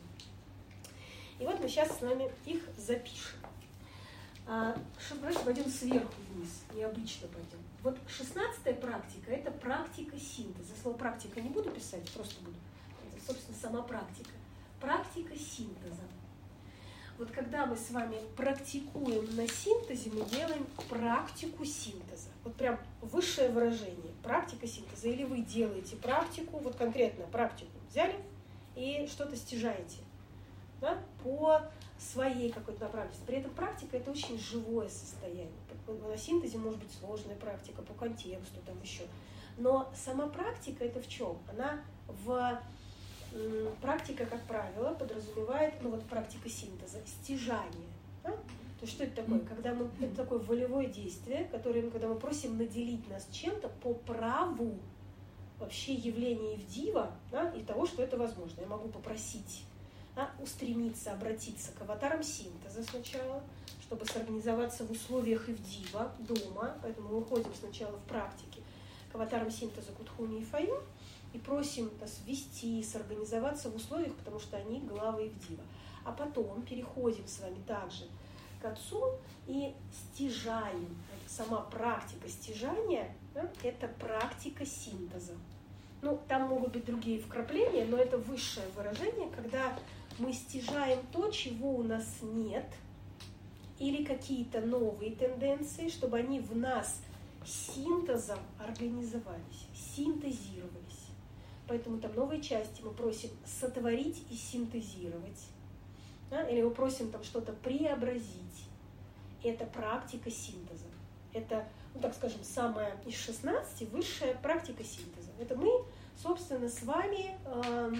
И вот мы сейчас с вами их запишем. А, давайте пойдем сверху вниз, необычно пойдем. Вот шестнадцатая практика – это практика синтеза. Слово «практика» не буду писать, просто буду. Это, собственно, сама практика. Практика синтеза. Вот когда мы с вами практикуем на синтезе, мы делаем практику синтеза. Вот прям высшее выражение – практика синтеза. Или вы делаете практику, вот конкретно практику взяли и что-то стяжаете, да, по своей какой-то направленности. При этом практика – это очень живое состояние. На синтезе может быть сложная практика по контексту, там еще. Но сама практика – это в чем? Она в… Практика, как правило, подразумевает, ну вот практика синтеза, стяжание. Да? То есть что это такое? Когда мы, это такое волевое действие, которое, когда мы просим наделить нас чем-то по праву вообще явления Ивдива, да, и того, что это возможно. Я могу попросить, да, устремиться, обратиться к аватарам синтеза сначала, чтобы сорганизоваться в условиях Ивдива дома, поэтому мы уходим сначала в практике к аватарам синтеза Кутхуми и Фаим, и просим нас ввести, сорганизоваться в условиях, потому что они главы Ивдива. А потом переходим с вами также к Отцу и стяжаем. Это сама практика стяжания, да, это практика синтеза. Ну, там могут быть другие вкрапления, но это высшее выражение, когда мы стяжаем то, чего у нас нет, или какие-то новые тенденции, чтобы они в нас синтезом организовались, синтезировались. Поэтому там новые части мы просим сотворить и синтезировать. Да? Или мы просим там что-то преобразить. Это практика синтеза. Это, ну так скажем, самая из шестнадцати высшая практика синтеза. Это мы, собственно, с вами э,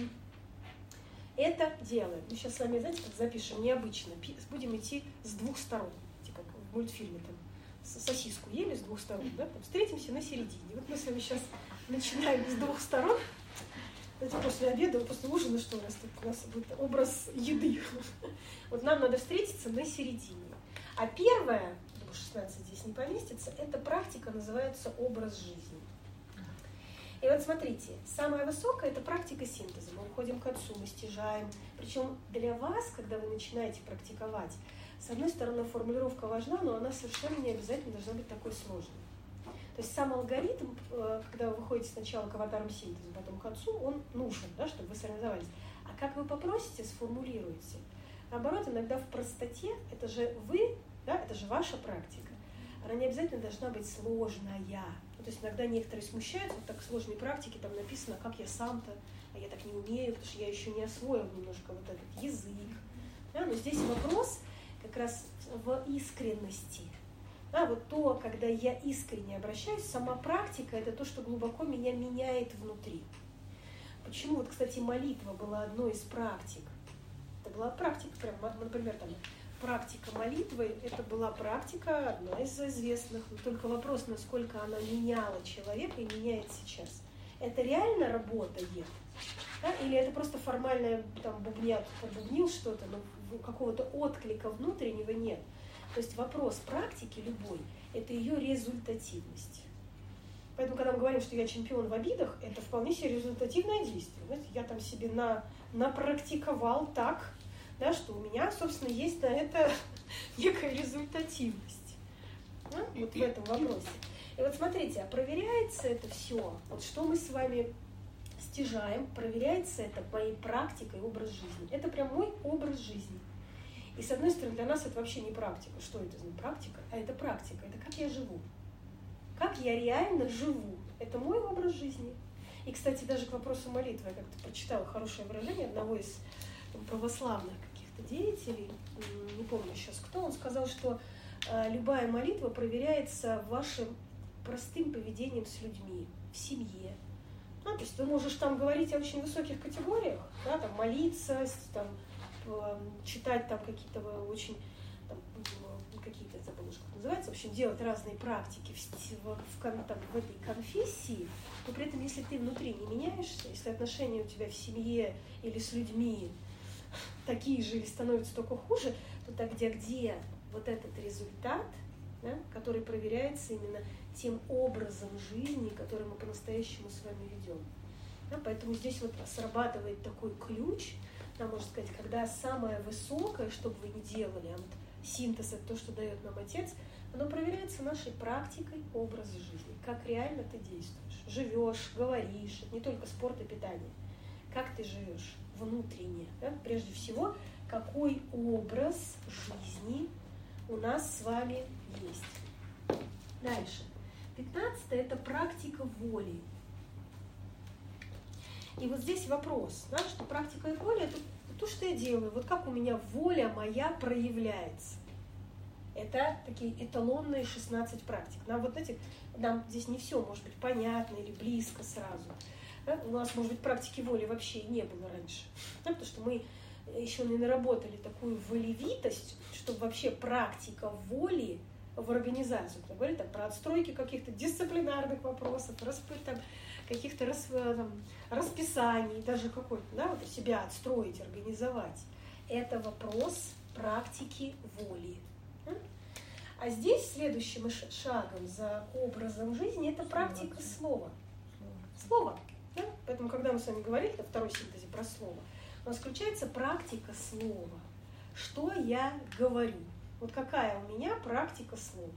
это делаем. Мы сейчас с вами, знаете, как запишем необычно. Будем идти с двух сторон. Как в мультфильме там. Сосиску ели с двух сторон, да? Там, встретимся на середине. Вот мы с вами сейчас начинаем с двух сторон. Знаете, после обеда, после ужина, что у нас тут? У нас будет образ еды. Вот нам надо встретиться на середине. А первая, думаю, шестнадцать здесь не поместится, эта практика называется образ жизни. И вот смотрите, самая высокая – это практика синтеза. Мы уходим к Отцу, мы стяжаем. Причем для вас, когда вы начинаете практиковать, с одной стороны, формулировка важна, но она совершенно не обязательно должна быть такой сложной. То есть сам алгоритм, когда вы выходите сначала к аватарам синтеза, потом к Отцу, он нужен, да, чтобы вы сорганизовались. А как вы попросите, сформулируете. Наоборот, иногда в простоте, это же вы, да, это же ваша практика. Она не обязательно должна быть сложная. Ну, то есть иногда некоторые смущаются, вот так в сложной практике там написано, как я сам-то, а я так не умею, потому что я еще не освоил немножко вот этот язык, Да? Но здесь вопрос как раз в искренности. Да, вот то, когда я искренне обращаюсь, сама практика – это то, что глубоко меня меняет внутри. Почему, вот, кстати, молитва была одной из практик? Это была практика, прям, например, там, практика молитвы, это была практика, одна из известных, но только вопрос, насколько она меняла человека и меняет сейчас. Это реально работает? Да? Или это просто формальное, там, бубнят, побубнил что-то, но какого-то отклика внутреннего нет. То есть вопрос практики любой – это ее результативность. Поэтому, когда мы говорим, что я чемпион в обидах, это вполне себе результативное действие. Знаете, я там себе на, напрактиковал так, да, что у меня, собственно, есть на это некая результативность. Да? Вот в этом вопросе. И вот смотрите, а проверяется это все, вот что мы с вами стяжаем, проверяется это моей практикой, образ жизни. Это прям мой образ жизни. И с одной стороны, для нас это вообще не практика. Что это за практика? А это практика. Это как я живу. Как я реально живу. Это мой образ жизни. И, кстати, даже к вопросу молитвы я как-то прочитала хорошее выражение одного из там, православных каких-то деятелей. Не помню сейчас кто. Он сказал, что э, любая молитва проверяется вашим простым поведением с людьми, в семье. Ну, то есть ты можешь там говорить о очень высоких категориях, да, там, молиться, там, читать там какие-то очень, там, какие-то, забыла, как называется, в общем, делать разные практики в, в, в, там, в этой конфессии, но при этом, если ты внутри не меняешься, если отношения у тебя в семье или с людьми такие же или становятся только хуже, то тогда где вот этот результат, да, который проверяется именно тем образом жизни, который мы по-настоящему с вами ведем. Да, поэтому здесь вот срабатывает такой ключ, да, можно сказать, когда самое высокое, что бы вы ни делали, а вот синтез – это то, что дает нам Отец, оно проверяется нашей практикой образа жизни. Как реально ты действуешь, живешь, говоришь, это не только спорт и питание. Как ты живешь внутренне. Да? Прежде всего, какой образ жизни у нас с вами есть. Дальше. Пятнадцатое – это практика воли. И вот здесь вопрос, да, что практика воли – это то, что я делаю, вот как у меня воля моя проявляется. Это такие эталонные шестнадцать практик. Нам вот эти, нам здесь не все может быть понятно или близко сразу. Да? У нас, может быть, практики воли вообще и не было раньше. Да? Потому что мы еще не наработали такую волевитость, чтобы вообще практика воли в организацию. Кто говорит там, про отстройки каких-то дисциплинарных вопросов, распы, там, каких-то рас, там, расписаний, даже какой-то, да, вот себя отстроить, организовать. Это вопрос практики воли. А здесь следующим шагом за образом жизни это практика слова. Слово. Да? Поэтому, когда мы с вами говорили о второй синтезе про слово, у нас включается практика слова. Что я говорю? Вот какая у меня практика слова?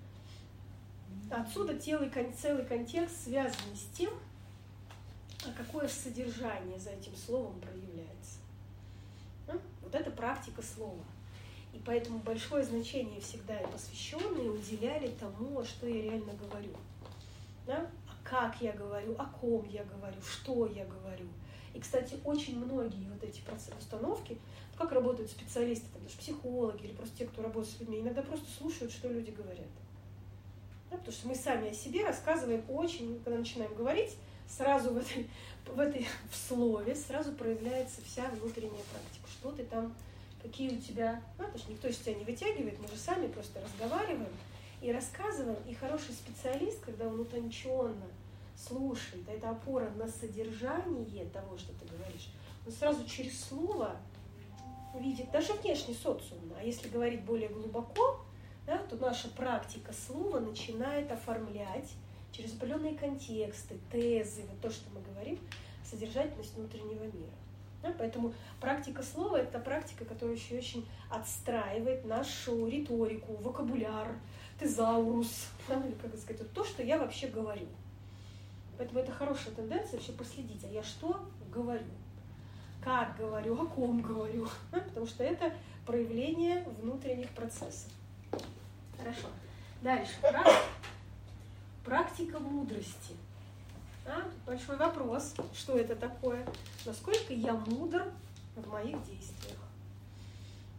Отсюда целый, целый контекст, связанный с тем, какое содержание за этим словом проявляется. Да? Вот это практика слова. И поэтому большое значение всегда и посвященные уделяли тому, что я реально говорю. Да? А как я говорю, о ком я говорю, что я говорю. И, кстати, очень многие вот эти установки, как работают специалисты, там, даже психологи или просто те, кто работает с людьми, иногда просто слушают, что люди говорят. Да? Потому что мы сами о себе рассказываем очень, когда начинаем говорить, сразу в этой, в этой в слове сразу проявляется вся внутренняя практика. Что ты там, какие у тебя, ну, потому что никто из тебя не вытягивает, мы же сами просто разговариваем и рассказываем. И хороший специалист, когда он утонченно слушает, а это опора на содержание того, что ты говоришь, он сразу через слово видит даже внешний социум. А если говорить более глубоко, да, то наша практика слова начинает оформлять через определенные контексты, тезы, вот то, что мы говорим, содержательность внутреннего мира. Да, поэтому практика слова – это практика, которая еще очень отстраивает нашу риторику, вокабуляр, тезаурус, да, или, как сказать, вот то, что я вообще говорю. Поэтому это хорошая тенденция вообще последить, а я что говорю, как говорю, о ком говорю, да, потому что это проявление внутренних процессов. Хорошо. Дальше. Практика, практика мудрости. А, большой вопрос, что это такое, насколько я мудр в моих действиях.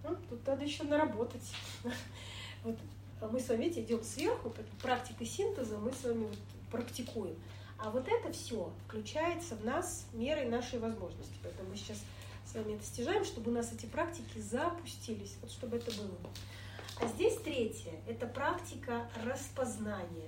Ну, тут надо еще наработать. Вот мы с вами, видите, идем сверху, практикой синтеза мы с вами вот практикуем. А вот это все включается в нас мерой нашей возможности. Поэтому мы сейчас с вами это стяжаем, чтобы у нас эти практики запустились, вот чтобы это было. А здесь третье – это практика распознания.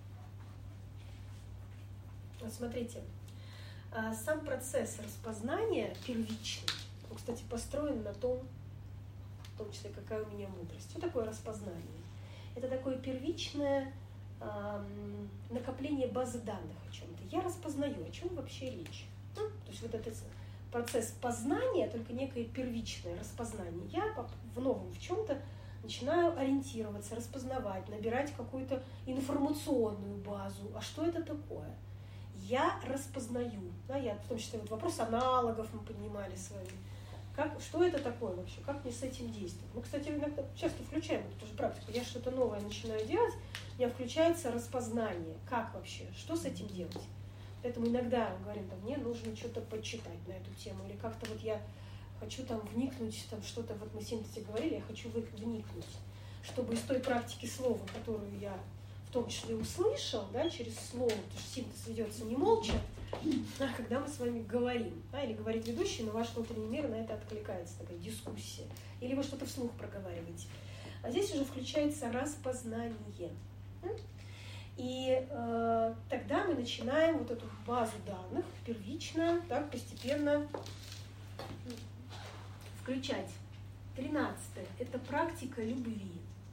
Вот смотрите, сам процесс распознания первичный, он, кстати, построен на том, в том числе, какая у меня мудрость. Что такое распознание? Это такое первичное эм, накопление базы данных о чем-то. Я распознаю, о чем вообще речь. Ну, то есть вот этот процесс познания, только некое первичное распознание. Я в новом в чем-то начинаю ориентироваться, распознавать, набирать какую-то информационную базу. А что это такое? Я распознаю. Да, я, в том числе вот вопрос аналогов мы поднимали с вами. Как, что это такое вообще? Как мне с этим действовать? Мы, кстати, иногда часто включаем эту же практику. Я что-то новое начинаю делать, у меня включается распознание. Как вообще? Что с этим делать? Поэтому иногда мы говорим, там, мне нужно что-то почитать на эту тему. Или как-то вот я хочу там вникнуть, там что-то, вот мы в синтезе говорили, я хочу вникнуть, чтобы из той практики слова, которую я в том числе услышал, да, через слово, потому что синтез ведется не молча, а когда мы с вами говорим, да, или говорит ведущий, но ваш внутренний мир на это откликается, такая дискуссия, или вы что-то вслух проговариваете. А здесь уже включается распознание. И э, тогда мы начинаем вот эту базу данных первично, так, постепенно включать. Тринадцатое – это практика любви.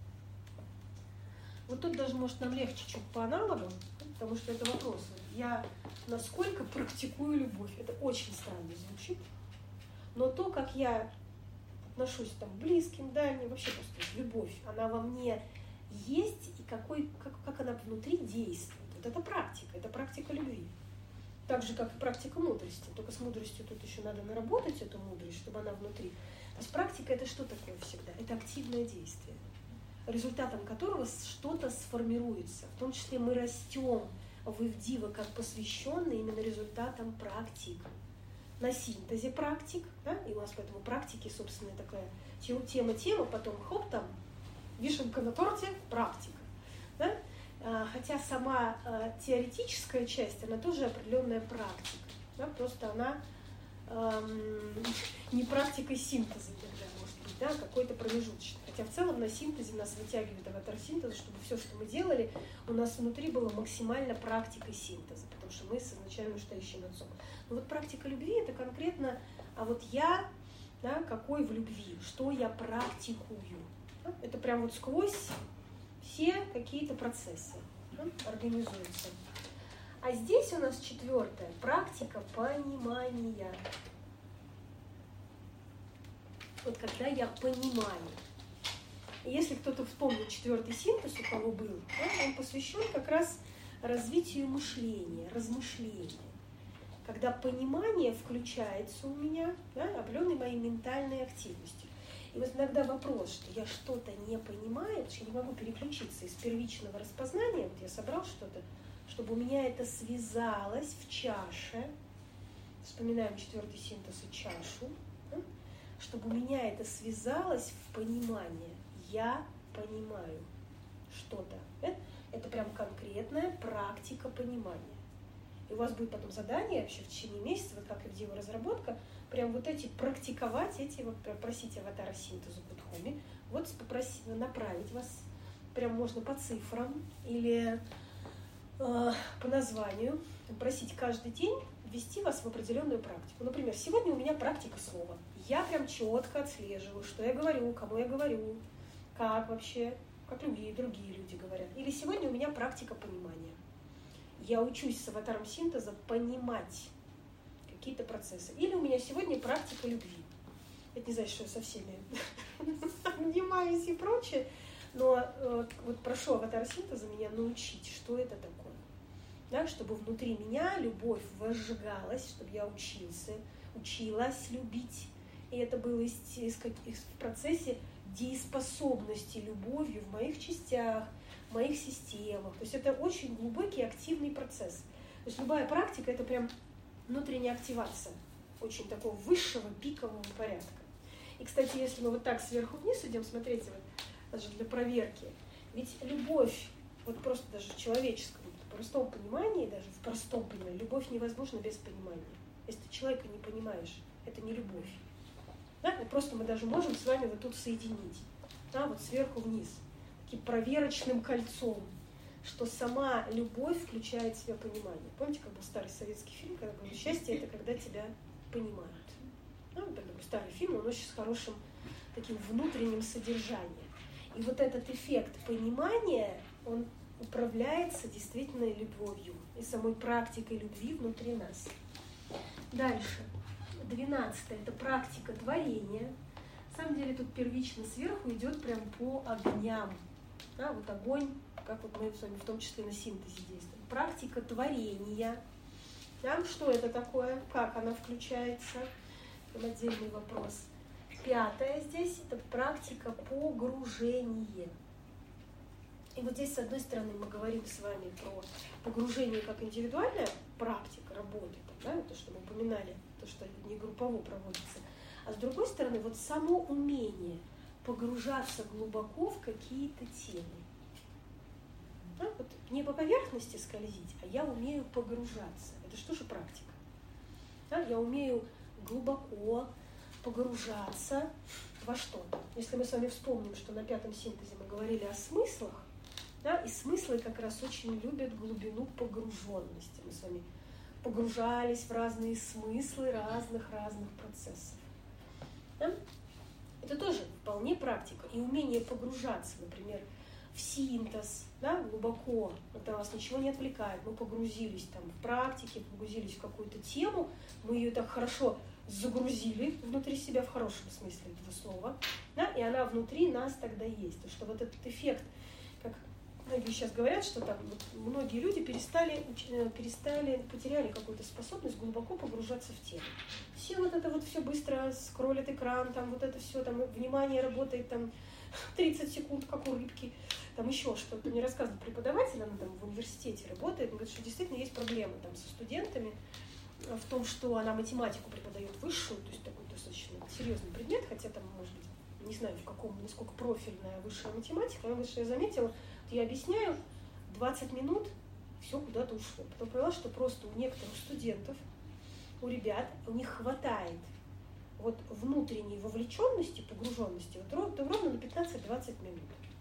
Вот тут даже, может, нам легче чуть по аналогам, потому что это вопрос. Я насколько практикую любовь? Это очень странно звучит. Но то, как я отношусь там, к близким, дальним, вообще просто любовь, она во мне есть, и какой, как, как она внутри действует. Вот это практика, это практика любви. Так же, как и практика мудрости. Только с мудростью тут еще надо наработать эту мудрость, чтобы она внутри. То есть практика – это что такое всегда? Это активное действие, результатом которого что-то сформируется. В том числе мы растем в Ивдива как посвященные именно результатом практик. На синтезе практик, да? И у нас поэтому практики, собственно, такая тема-тема, потом хоп, там, вишенка на торте, практика. Да? Хотя сама теоретическая часть, она тоже определенная практика. Да? Просто она эм, не практикой синтеза иногда может быть, да? Какой-то промежуточный. Хотя в целом на синтезе нас вытягивает аватар-синтез, чтобы все, что мы делали, у нас внутри было максимально практикой синтеза, потому что мы с изначально стоящим отцом. Но вот практика любви – это конкретно, а вот я, да, какой в любви, что я практикую. Да? Это прям вот сквозь все какие-то процессы, да, организуются. А здесь у нас четвертая практика понимания. Вот когда я понимаю. И если кто-то вспомнит четвертый синтез, у кого был, да, он посвящен как раз развитию мышления, размышления. Когда понимание включается у меня, да, определенной моей ментальной активностью. И вот иногда вопрос, что я что-то не понимаю, что я не могу переключиться из первичного распознания, вот я собрал что-то, чтобы у меня это связалось в чаше, вспоминаем четвертый синтез и чашу, да, чтобы у меня это связалось в понимание. Я понимаю что-то. Это, это прям конкретная практика понимания. И у вас будет потом задание вообще в течение месяца, вот как и в Ивдива разработка, прям вот эти практиковать, эти вот просить аватара синтеза Будхоми, вот попросить, направить вас, прям можно по цифрам или э, по названию, просить каждый день ввести вас в определенную практику. Например, сегодня у меня практика слова. Я прям четко отслеживаю, что я говорю, кому я говорю, как вообще, как другие, другие люди говорят. Или сегодня у меня практика понимания. Я учусь с аватаром синтеза понимать какие-то процессы. Или у меня сегодня практика любви. Это не значит, что я со всеми обнимаюсь и прочее, но э, вот прошу аватара синтеза меня научить, что это такое. Да, чтобы внутри меня любовь возжигалась, чтобы я учился, училась любить. И это было из, из, из, в процессе дееспособности любовью в моих частях, в моих системах. То есть это очень глубокий активный процесс. То есть любая практика – это прям внутренняя активация очень такого высшего пикового порядка. И, кстати, если мы вот так сверху вниз идем, смотрите, вот, даже для проверки, ведь любовь, вот просто даже в человеческом, в простом понимании, даже в простом понимании, любовь невозможна без понимания. Если ты человека не понимаешь, это не любовь. Да? И просто мы даже можем с вами вот тут соединить, да, вот сверху вниз, таким проверочным кольцом, что сама любовь включает в себя понимание. Помните, как был старый советский фильм, когда было счастье, это когда тебя понимают. Ну, это такой старый фильм, он очень с хорошим таким внутренним содержанием. И вот этот эффект понимания, он управляется действительно любовью и самой практикой любви внутри нас. Дальше. Двенадцатое. Это практика творения. На самом деле тут первично сверху идет прям по огням. Да, вот огонь, как вот мы с вами в том числе на синтезе действуем. Практика творения. Да, что это такое? Как она включается? Это отдельный вопрос. Пятое здесь – это практика погружения. И вот здесь, с одной стороны, мы говорим с вами про погружение как индивидуальная практика работы, там, да, то, что мы упоминали, то, что не группово проводится. А с другой стороны, вот само умение погружаться глубоко в какие-то темы. Да, вот не по поверхности скользить, а я умею погружаться. Это что же практика? Да, я умею глубоко погружаться во что-то. Если мы с вами вспомним, что на пятом синтезе мы говорили о смыслах, да, и смыслы как раз очень любят глубину погруженности. Мы с вами погружались в разные смыслы разных-разных процессов. Да? Это тоже вполне практика. И умение погружаться, например, в синтез, да, глубоко, когда нас ничего не отвлекает, мы погрузились там в практике, погрузились в какую-то тему, мы ее так хорошо загрузили внутри себя в хорошем смысле этого слова, да, и она внутри нас тогда есть. То, что вот этот эффект, как многие сейчас говорят, что там вот, многие люди перестали, перестали, потеряли какую-то способность глубоко погружаться в тему. Все вот это вот все быстро скроллят экран, там вот это все, там внимание работает там тридцать секунд, как у рыбки, там еще что-то. Мне рассказывал преподаватель, она там в университете работает, он говорит, что действительно есть проблемы там со студентами в том, что она математику преподает высшую, то есть такой достаточно серьезный предмет, хотя там, может быть, не знаю, в каком, насколько профильная высшая математика, она говорит, что я заметила, я объясняю, двадцать минут, все куда-то ушло. Потом поняла, что просто у некоторых студентов, у ребят, у них хватает вот внутренней вовлеченности, погруженности, вот ровно на пятнадцать-двадцать минут.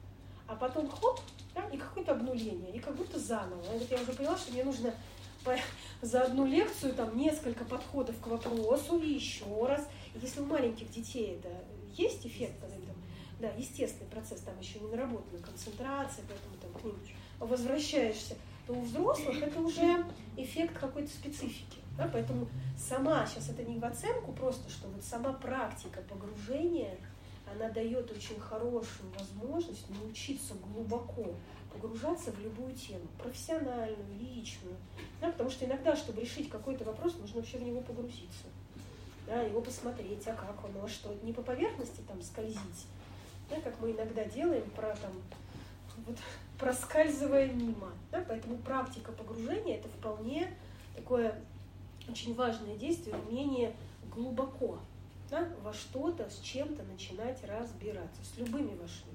А потом хоп, да, и какое-то обнуление, и как будто заново. Я, я уже поняла, что мне нужно по, за одну лекцию там несколько подходов к вопросу, и еще раз. И если у маленьких детей это есть эффект, там, да, естественный процесс, там еще не наработана концентрация, поэтому там к ним возвращаешься, то у взрослых это уже эффект какой-то специфики. Да, поэтому сама, сейчас это не в оценку, просто что вот сама практика погружения, она дает очень хорошую возможность научиться глубоко погружаться в любую тему, профессиональную, личную. Да, потому что иногда, чтобы решить какой-то вопрос, нужно вообще в него погрузиться. Да, его посмотреть, а как оно, что не по поверхности там скользить, да, как мы иногда делаем, про, там, вот, проскальзывая мимо. Да, поэтому практика погружения – это вполне такое очень важное действие, умение глубоко, да, во что-то, с чем-то начинать разбираться, с любыми вашими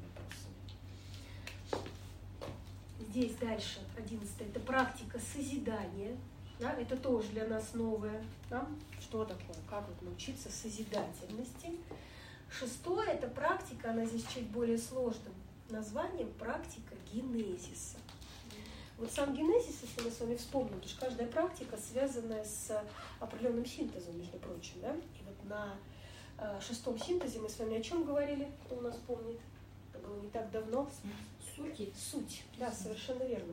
вопросами. Здесь дальше, одиннадцатое, это практика созидания. Да, это тоже для нас новое. Да? Что такое? Как вот научиться созидательности. Шестое, это практика, она здесь чуть более сложным названием, практика генезиса. Вот сам генезис, если мы с вами вспомним, потому что каждая практика связанная с определенным синтезом, между прочим. Да? И вот на э, шестом синтезе мы с вами о чем говорили, кто у нас помнит? Это было не так давно. Суть. Суть, да, совершенно верно.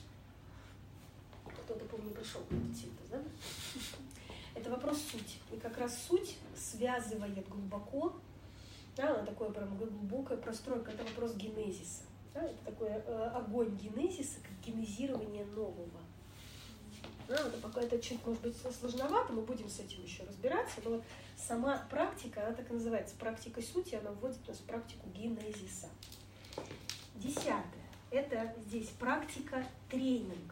Кто-то, помню, пришел на этот синтез, да? Это вопрос суть. И как раз суть связывает глубоко, да, она такое прям глубокая простройка, это вопрос генезиса. Да, это такой э, огонь генезиса, как генезирование нового. Да, это пока это чуть, может быть, сложновато, мы будем с этим еще разбираться, но вот сама практика, она так и называется, практика сути, она вводит нас в практику генезиса. Десятое. Это здесь практика тренинг.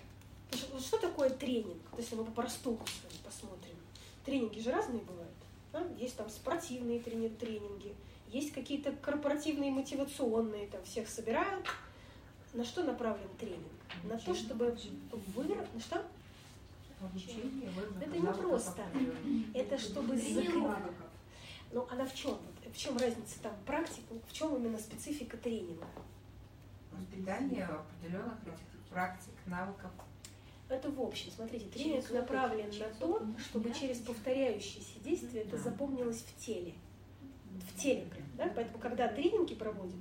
Что такое тренинг? Если мы по-простому с вами посмотрим. Тренинги же разные бывают. Да? Есть там спортивные тренинги, есть какие-то корпоративные, мотивационные, там всех собирают. На что направлен тренинг? Обучение. На то, чтобы выработать... На что? Обучение, это не просто. Это чтобы закрыть. Ну, она в чем? В чем разница там практика? В чем именно специфика тренинга? Воспитание определенных этих практик, навыков. Это в общем. Смотрите, тренинг направлен на то, чтобы через повторяющиеся действия это запомнилось в теле. В теле прям. Да? Поэтому, когда тренинги проводят,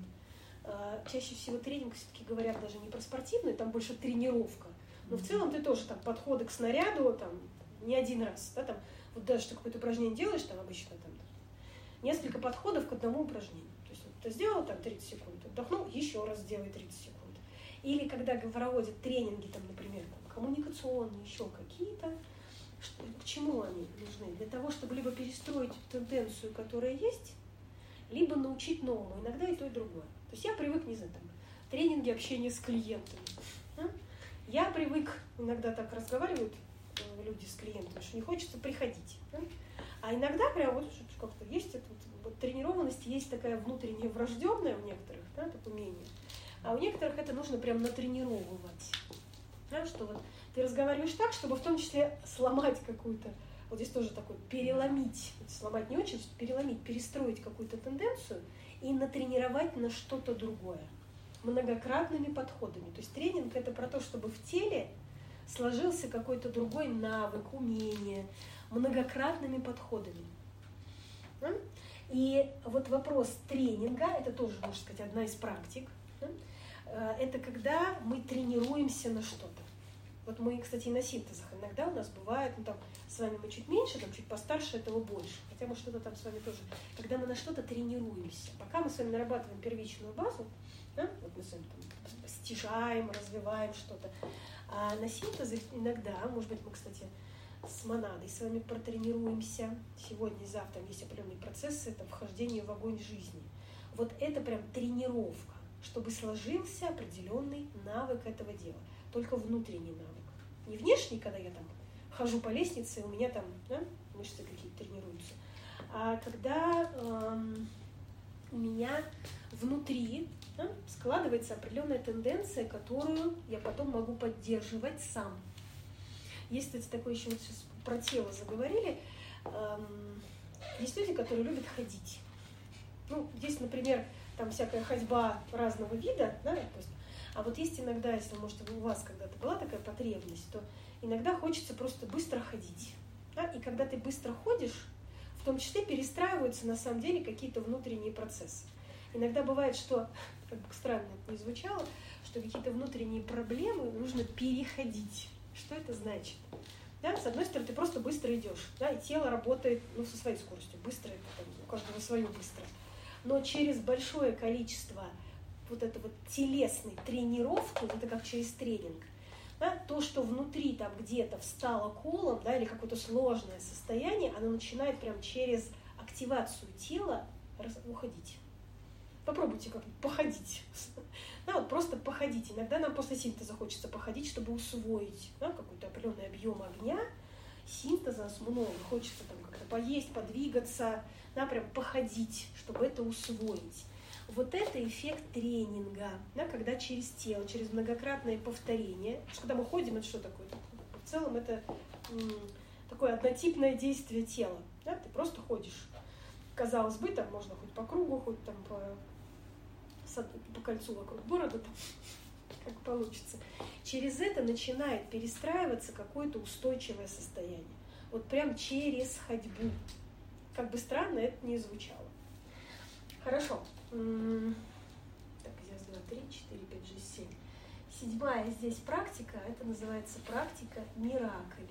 чаще всего тренинг все-таки говорят даже не про спортивный, там больше тренировка. Но в целом ты тоже там подходы к снаряду там не один раз. Да? Там, вот даже ты какое-то упражнение делаешь, там обычно там несколько подходов к одному упражнению. То есть вот, ты сделал там тридцать секунд, отдохнул, еще раз сделай тридцать секунд. Или когда проводят тренинги, там, например, там, коммуникационные, еще какие-то, что, к чему они нужны? Для того, чтобы либо перестроить тенденцию, которая есть, либо научить новому. Иногда и то, и другое. То есть я привык, не знаю, там, тренинги общения с клиентами. Да? Я привык, иногда так разговаривают люди с клиентами, что не хочется приходить. Да? А иногда прям вот как-то есть эта вот, вот, тренированность, есть такая внутренняя врожденная у некоторых, да, так умение. А у некоторых это нужно прям натренировывать. Да, что вот ты разговариваешь так, чтобы в том числе сломать какую-то, вот здесь тоже такой, переломить, сломать не очень, переломить, перестроить какую-то тенденцию и натренировать на что-то другое. Многократными подходами. То есть тренинг это про то, чтобы в теле сложился какой-то другой навык, умение, многократными подходами. Да? И вот вопрос тренинга, это тоже, можно сказать, одна из практик. Да? Это когда мы тренируемся на что-то. Вот мы, кстати, и на синтезах иногда у нас бывает, ну там с вами мы чуть меньше, там чуть постарше, этого больше. Хотя мы что-то там с вами тоже, когда мы на что-то тренируемся. Пока мы с вами нарабатываем первичную базу, да? Вот мы с вами там стяжаем, развиваем что-то. А на синтезах иногда, может быть, мы, кстати, с монадой с вами протренируемся. Сегодня и завтра есть определенные процессы, это вхождение в огонь жизни. Вот это прям тренировка, чтобы сложился определенный навык этого дела. Только внутренний навык. Не внешний, когда я там хожу по лестнице, у меня там, да, мышцы какие-то тренируются. А когда эм, у меня внутри, да, складывается определенная тенденция, которую я потом могу поддерживать сам. Есть, кстати, такое еще, вот сейчас про тело заговорили, эм, есть люди, которые любят ходить. Ну, здесь, например, там всякая ходьба разного вида, да, то есть, а вот есть иногда, если, может, у вас когда-то была такая потребность, то иногда хочется просто быстро ходить. Да? И когда ты быстро ходишь, в том числе перестраиваются на самом деле какие-то внутренние процессы. Иногда бывает, что, как бы странно это ни звучало, что какие-то внутренние проблемы нужно переходить. Что это значит? Да? С одной стороны, ты просто быстро идешь, да, и тело работает, ну, со своей скоростью. Быстро это там, у каждого свое быстро. Но через большое количество вот этой вот телесной тренировки, это как через тренинг, да, то, что внутри там где-то встало колом, да, или какое-то сложное состояние, оно начинает прям через активацию тела уходить. Попробуйте как-нибудь походить. Да, вот просто походить. Иногда нам после синтеза хочется походить, чтобы усвоить, да, какой-то определенный объем огня. Синтеза нас много. Хочется там как-то поесть, подвигаться, да, прям походить, чтобы это усвоить. Вот это эффект тренинга, да, когда через тело, через многократное повторение. Потому что когда мы ходим, это что такое? В целом это м, такое однотипное действие тела. Да? Ты просто ходишь. Казалось бы, там можно хоть по кругу, хоть там по, по кольцу вокруг города, там, как получится. Через это начинает перестраиваться какое-то устойчивое состояние. Вот прям через ходьбу. Как бы странно это ни звучало. Хорошо. Так, здесь два, три, четыре, пять, шесть, семь. Седьмая здесь практика, это называется практика миракль.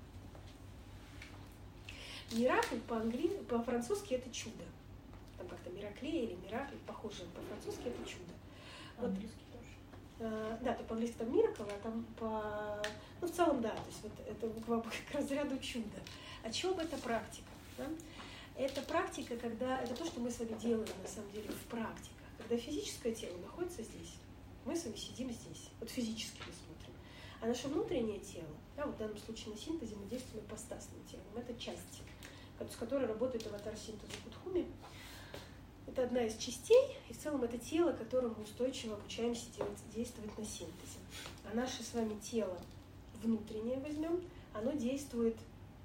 Миракль по-английски, по-французски это чудо. Там как-то миракле или миракль, похоже, по-французски это чудо. По-английски вот, тоже. Э, да, то по-английски там миракл, а там по... Ну, в целом, да, то есть вот это к разряду чуда. О чем эта практика? Да? Это практика, когда это то, что мы с вами делаем на самом деле в практиках. Когда физическое тело находится здесь, мы с вами сидим здесь. Вот физически мы смотрим. А наше внутреннее тело, да, вот в данном случае на синтезе мы действуем ипостасным телом. Это часть, с которой работает аватар синтеза Кудхуми. Это одна из частей, и в целом это тело, которым мы устойчиво обучаемся делать, действовать на синтезе. А наше с вами тело внутреннее возьмем, оно действует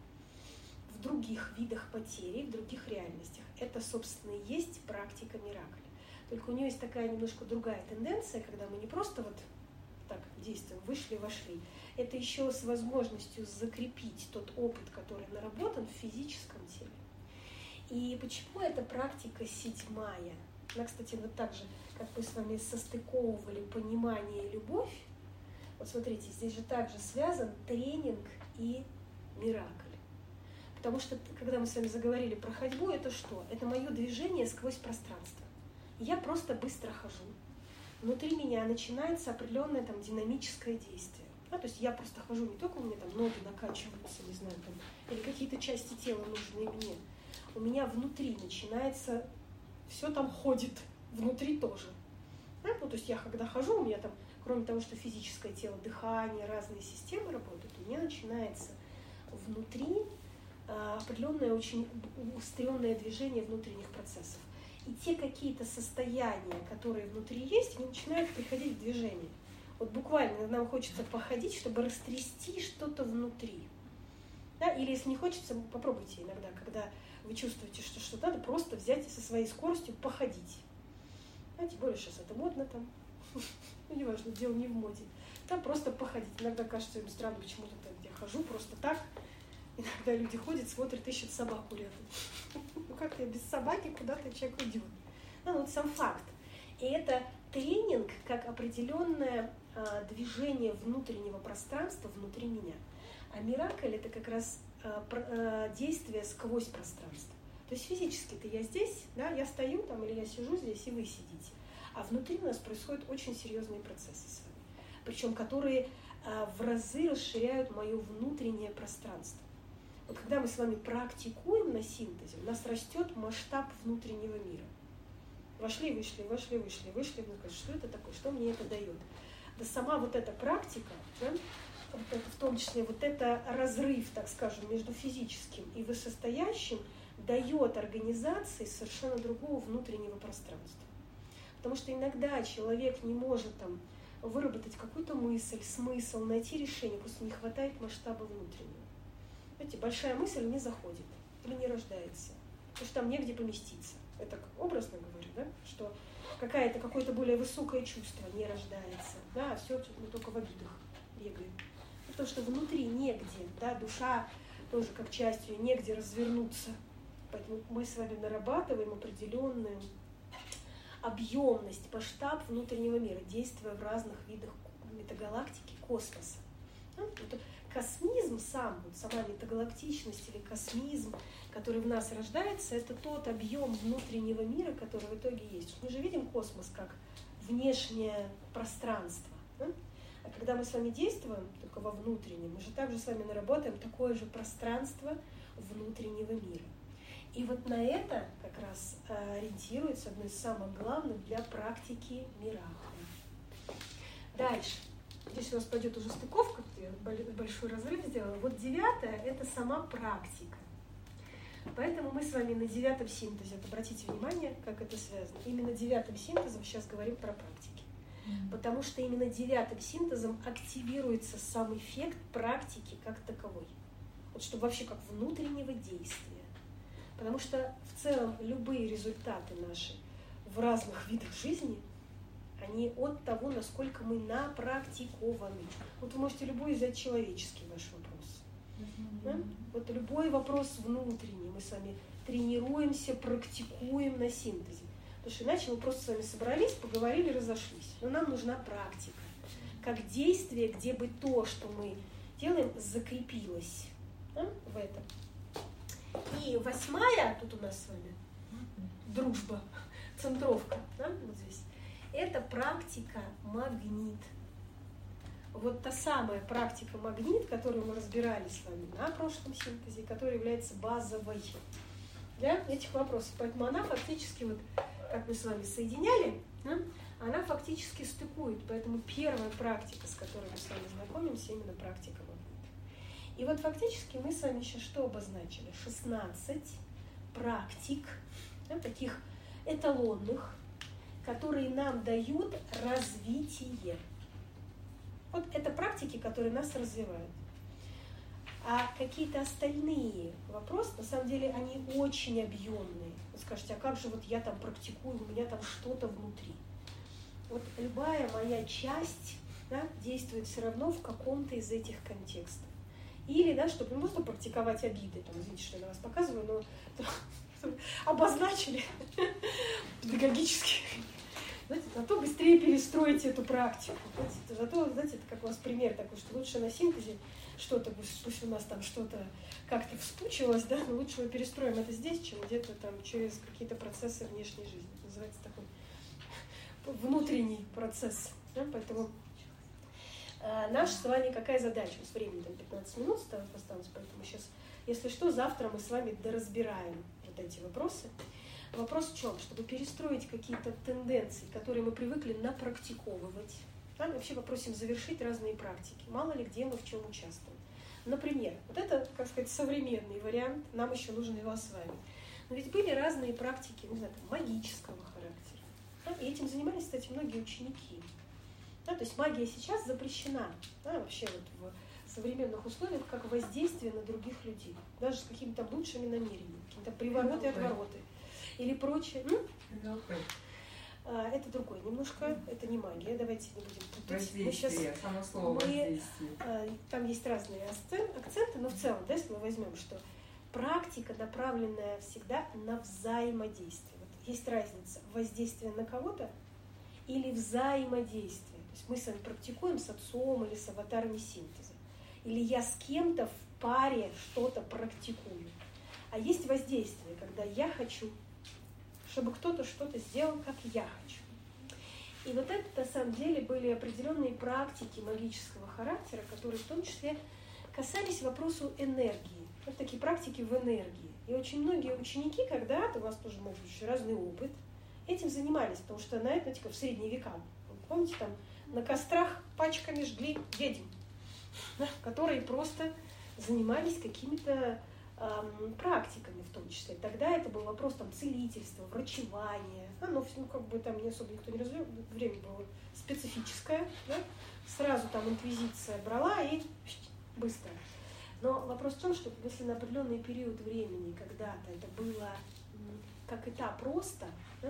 в других видах потери, в других реальностях. Это, собственно, и есть практика Миракль. Только у нее есть такая немножко другая тенденция, когда мы не просто вот так действуем, вышли, вошли. Это еще с возможностью закрепить тот опыт, который наработан в физическом теле. И почему эта практика седьмая? Она, кстати, вот так же, как мы с вами состыковывали понимание и любовь, вот смотрите, здесь же также связан тренинг и Миракль. Потому что, когда мы с вами заговорили про ходьбу, это что? Это мое движение сквозь пространство. Я просто быстро хожу. Внутри меня начинается определенное там динамическое действие. Да, то есть я просто хожу, не только у меня там ноги накачиваются, не знаю, там, или какие-то части тела нужны мне. У меня внутри начинается, все там ходит, внутри тоже. Да? Ну, то есть я когда хожу, у меня там, кроме того, что физическое тело, дыхание, разные системы работают, у меня начинается внутри а, определенное очень устренное движение внутренних процессов. И те какие-то состояния, которые внутри есть, они начинают приходить в движение. Вот буквально нам хочется походить, чтобы растрясти что-то внутри. Да? Или если не хочется, попробуйте иногда, когда вы чувствуете, что что-то надо, просто взять и со своей скоростью походить. А тем более сейчас это модно там. Ну, неважно, дело не в моде. Там просто походить. Иногда кажется им странно, почему-то там, где хожу, просто так. Иногда люди ходят, смотрят, ищут собаку рядом. Ну как-то без собаки куда-то человек уйдет. Ну вот сам факт. И это тренинг как определенное а, движение внутреннего пространства внутри меня. А Миракль это как раз а, про, а, действие сквозь пространство. То есть физически-то я здесь, да, я стою там или я сижу здесь, и вы сидите. А внутри у нас происходят очень серьезные процессы с вами. Причем которые а, в разы расширяют мое внутреннее пространство. Вот когда мы с вами практикуем на синтезе, у нас растет масштаб внутреннего мира. Вошли, вышли, вошли, вышли, вышли. Что это такое? Что мне это дает? Да сама вот эта практика, да, вот это, в том числе вот это разрыв, так скажем, между физическим и высшестоящим, дает организации совершенно другого внутреннего пространства. Потому что иногда человек не может там выработать какую-то мысль, смысл, найти решение, просто не хватает масштаба внутреннего. Знаете, большая мысль не заходит или не рождается, потому что там негде поместиться. Это образно говорю, да? Что какая-то, какое-то более высокое чувство не рождается, да? А все мы только в обидах бегаем. Потому что внутри негде, да? Душа тоже как часть ее, негде развернуться. Поэтому мы с вами нарабатываем определенную объемность, масштаб внутреннего мира, действуя в разных видах метагалактики, космоса. Это космизм сам, вот сама метагалактичность или космизм, который в нас рождается, это тот объем внутреннего мира, который в итоге есть. Мы же видим космос как внешнее пространство. Да? А когда мы с вами действуем только во внутреннем, мы же также с вами наработаем такое же пространство внутреннего мира. И вот на это как раз ориентируется одно из самых главных для практики Миракля. Дальше. Здесь у нас пойдет уже стыковка, я большой разрыв сделала. Вот девятое – это сама практика. Поэтому мы с вами на девятом синтезе, вот обратите внимание, как это связано. Именно девятым синтезом сейчас говорим про практики. Mm-hmm. Потому что именно девятым синтезом активируется сам эффект практики как таковой. Вот чтобы вообще как внутреннего действия. Потому что в целом любые результаты наши в разных видах жизни, они от того, насколько мы напрактикованы. Вот вы можете любой взять человеческий ваш вопрос. Mm-hmm. Да? Вот любой вопрос внутренний. Мы с вами тренируемся, практикуем на синтезе. Потому что иначе мы просто с вами собрались, поговорили, разошлись. Но нам нужна практика. Как действие, где бы то, что мы делаем, закрепилось, да, в этом. И восьмая, тут у нас с вами дружба, центровка, да, вот здесь. Это практика магнит. Вот та самая практика магнит, которую мы разбирали с вами на прошлом синтезе, которая является базовой для этих вопросов. Поэтому она фактически, вот как мы с вами соединяли, да, она фактически стыкует. Поэтому первая практика, с которой мы с вами знакомимся, именно практика магнит. И вот фактически мы с вами сейчас что обозначили? шестнадцать практик, да, таких эталонных, которые нам дают развитие. Вот это практики, которые нас развивают. А какие-то остальные вопросы, на самом деле, они очень объемные. Вы скажете, а как же вот я там практикую, у меня там что-то внутри. Вот любая моя часть, да, действует все равно в каком-то из этих контекстов. Или, да, чтобы не просто практиковать обиды, там, извините, что я на вас показываю, но обозначили педагогически. Знаете, зато быстрее перестроите эту практику. Знаете, зато, знаете, это как у вас пример такой, что лучше на синтезе что-то, пусть у нас там что-то как-то вспучилось, да, но лучше мы перестроим это здесь, чем где-то там через какие-то процессы внешней жизни. Это называется такой внутренний процесс. Да? Поэтому э, наша с вами какая задача? У нас времени там пятнадцать минут осталось, поэтому сейчас, если что, завтра мы с вами доразбираем вот эти вопросы. Вопрос в чем? Чтобы перестроить какие-то тенденции, которые мы привыкли напрактиковывать. Да? Мы вообще попросим завершить разные практики. Мало ли где мы в чем участвуем. Например, вот это, как сказать, современный вариант, нам еще нужно его осваивать. Но ведь были разные практики, не знаю, там, магического характера. Да? И этим занимались, кстати, многие ученики. Да? То есть магия сейчас запрещена, да, вообще вот в современных условиях, как воздействие на других людей. Даже с какими-то лучшими намерениями, какие-то привороты и отвороты. Или прочее. Ну? А, это другое немножко, это не магия, давайте не будем путать. Мы сейчас, само слово мы, а, там есть разные акценты, но в целом, да, если мы возьмем, что практика, направленная всегда на взаимодействие. Вот есть разница воздействие на кого-то или взаимодействие. То есть мы с вами практикуем с отцом или с аватарами синтеза. Или я с кем-то в паре что-то практикую. А есть воздействие, когда я хочу, чтобы кто-то что-то сделал, как я хочу. И вот это, на самом деле, были определенные практики магического характера, которые в том числе касались вопросу энергии. Вот такие практики в энергии. И очень многие ученики когда-то, у вас тоже может быть еще разный опыт, этим занимались, потому что на это, знаете, как в средние века. Помните, там на кострах пачками жгли ведьм, да, которые просто занимались какими-то практиками в том числе. Тогда это был вопрос там целительства, врачевания. А, ну, ну, как бы там не особо никто не развил, время было специфическое. Да? Сразу там инквизиция брала и быстро. Но вопрос в том, что если на определенный период времени когда-то это было как этап роста, да,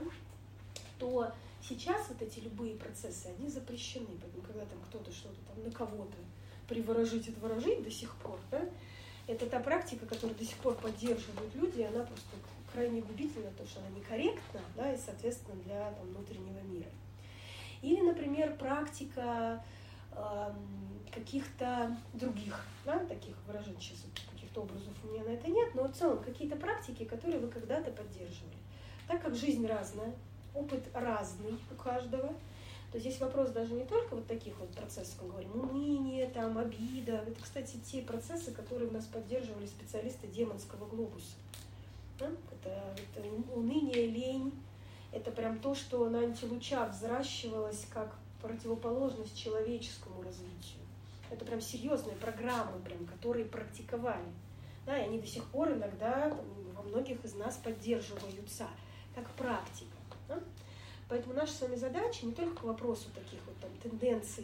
то сейчас вот эти любые процессы, они запрещены. Поэтому когда там кто-то что-то там на кого-то приворожить, отворожить до сих пор, да, это та практика, которую до сих пор поддерживают люди, и она просто крайне губительна, потому что она некорректна, да, и, соответственно, для там, внутреннего мира. Или, например, практика э, каких-то других, да, таких выражений, сейчас вот, каких-то образов у меня на это нет, но в целом какие-то практики, которые вы когда-то поддерживали. Так как жизнь разная, опыт разный у каждого, то здесь вопрос даже не только вот таких вот процессов, как мы говорим, уныние, там, обида. Это, кстати, те процессы, которые у нас поддерживали специалисты демонского глобуса. Да? Это, это уныние, лень. Это прям то, что на антилучах взращивалось как противоположность человеческому развитию. Это прям серьезные программы, прям, которые практиковали. Да? И они до сих пор иногда там, во многих из нас поддерживаются как практика. Да? Поэтому наша с вами задача не только к вопросу таких вот там тенденций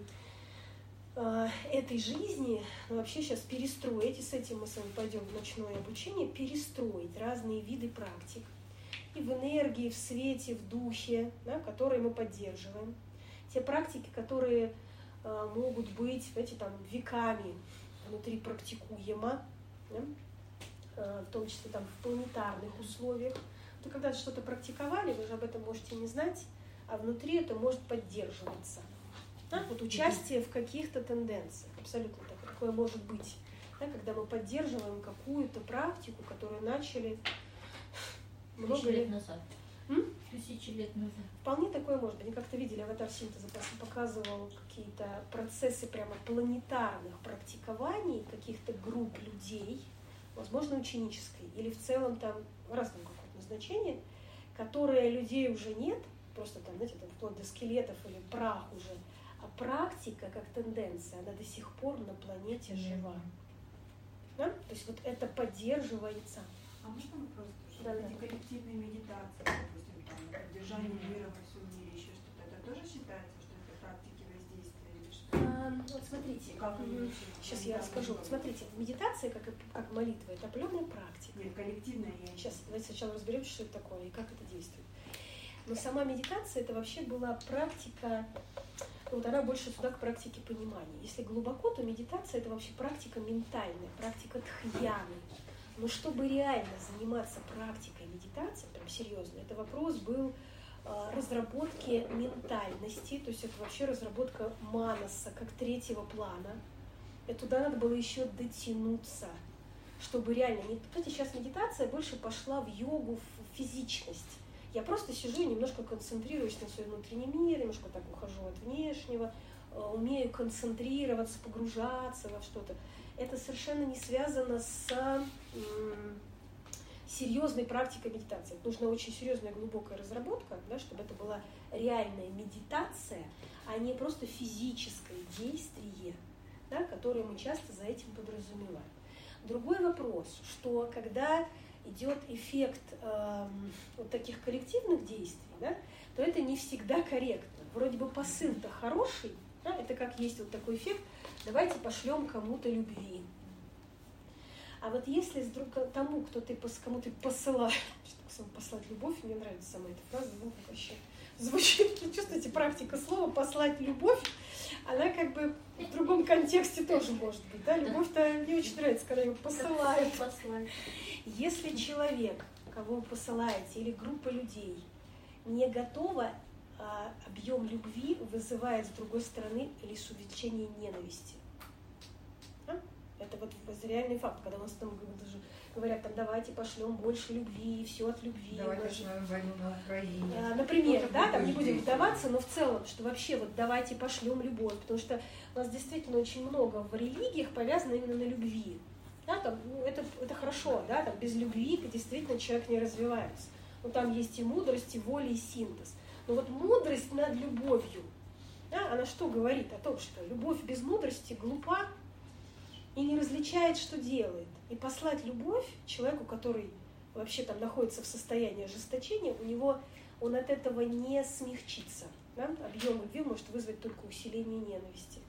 э, этой жизни, но вообще сейчас перестроить, и с этим мы с вами пойдем в ночное обучение, перестроить разные виды практик и в энергии, в свете, в духе, да, которые мы поддерживаем. Те практики, которые э, могут быть, знаете, там, веками внутри практикуемо, да, э, в том числе там, в планетарных условиях. Вы когда-то что-то практиковали, вы же об этом можете не знать, а внутри это может поддерживаться. Да? Вот участие в каких-то тенденциях, абсолютно так, такое может быть. Да? Когда мы поддерживаем какую-то практику, которую начали много Тысячи лет лет назад. М? Тысячи лет назад. Вполне такое может быть. Они как-то видели, аватар синтеза показывал какие-то процессы прямо планетарных практикований каких-то групп людей, возможно, ученической, или в целом там разного какого-то назначения, которые людей уже нет, просто там, знаете, там, вплоть до скелетов или прах уже, а практика как тенденция, она до сих пор на планете жива. Да? То есть вот это поддерживается. А можно вопрос? Да, Эти да. коллективные медитации, допустим, там, на поддержание мира во всем мире, еще что-то, это тоже считается, что это практики воздействия или что? А, вот смотрите, Как они м, вообще? сейчас я расскажу. Вот смотрите, медитация, как, и- как молитва, это определенная практика. Нет, коллективная я Сейчас давайте сначала разберемся, что это такое и как это действует. Но сама медитация это вообще была практика, ну, вот она больше сюда к практике понимания. Если глубоко, то медитация это вообще практика ментальная, практика дхьяны. Но чтобы реально заниматься практикой медитации, прям серьезно, это вопрос был э, разработки ментальности, то есть это вообще разработка манаса как третьего плана. И туда надо было еще дотянуться, чтобы реально... Не... Кстати, сейчас медитация больше пошла в йогу, в физичность. Я просто сижу и немножко концентрируюсь на свой внутренний мир, немножко так ухожу от внешнего, э, умею концентрироваться, погружаться во что-то. Это совершенно не связано с м, серьезной практикой медитации. Это нужна очень серьезная глубокая разработка, да, чтобы это была реальная медитация, а не просто физическое действие, да, которое мы часто за этим подразумеваем. Другой вопрос, что когда идет эффект э, вот таких коллективных действий, да, то это не всегда корректно. Вроде бы посыл-то хороший, да, это как есть вот такой эффект, давайте пошлем кому-то любви. А вот если вдруг тому, кто ты, кому ты посылаешь, что такое послать любовь, мне нравится сама эта фраза, ну, как вообще звучит, чувствуете, практика слова «послать любовь», она как бы в другом контексте тоже может быть, да, любовь-то не очень нравится, когда ее посылают. Если человек, кого вы посылаете, или группа людей не готова, а, объем любви вызывает с другой стороны лишь увеличение ненависти. А? Это вот реальный факт, когда у нас там даже говорят, там, давайте пошлем больше любви, все от любви. Давайте Даже... остановим войну на Украине. А, например, Тоже да, там не будет будем действие. вдаваться, но в целом, что вообще вот давайте пошлем любовь, потому что у нас действительно очень много в религиях повязано именно на любви. Да, там, ну, это, это хорошо, да, там без любви действительно человек не развивается. Но там есть и мудрость, и воля, и синтез. Но вот мудрость над любовью, да, она что говорит? О том, что любовь без мудрости глупа и не различает, что делает. И послать любовь человеку, который вообще там находится в состоянии ожесточения, у него он от этого не смягчится. Да? Объем любви может вызвать только усиление ненависти.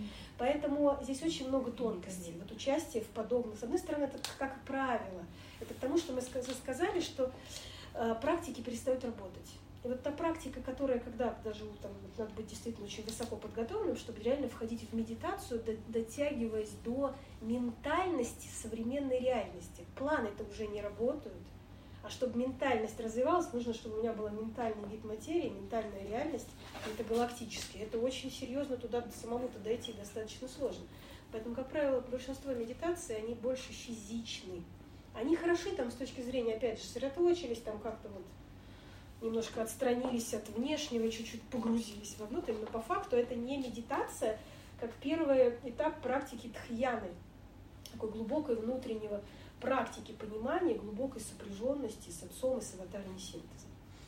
Поэтому здесь очень много тонкостей. Вот участие в подобном. С одной стороны, это как правило. Это к тому, что мы сказали, что э, практики перестают работать. И вот та практика, которая, когда даже там, надо быть действительно очень высоко подготовленным, чтобы реально входить в медитацию, дотягиваясь до ментальности современной реальности. Планы-то уже не работают. А чтобы ментальность развивалась, нужно, чтобы у меня была ментальный вид материи, ментальная реальность, это галактический. Это очень серьезно, туда самому-то дойти достаточно сложно. Поэтому, как правило, большинство медитаций, они больше физичны. Они хороши там с точки зрения, опять же, сосредоточились, там как-то вот немножко отстранились от внешнего, чуть-чуть погрузились вовнутрь, но по факту это не медитация, как первый этап практики дхьяны, такой глубокой внутреннего практики понимания, глубокой сопряженности с отцом и с аватарным синтезом.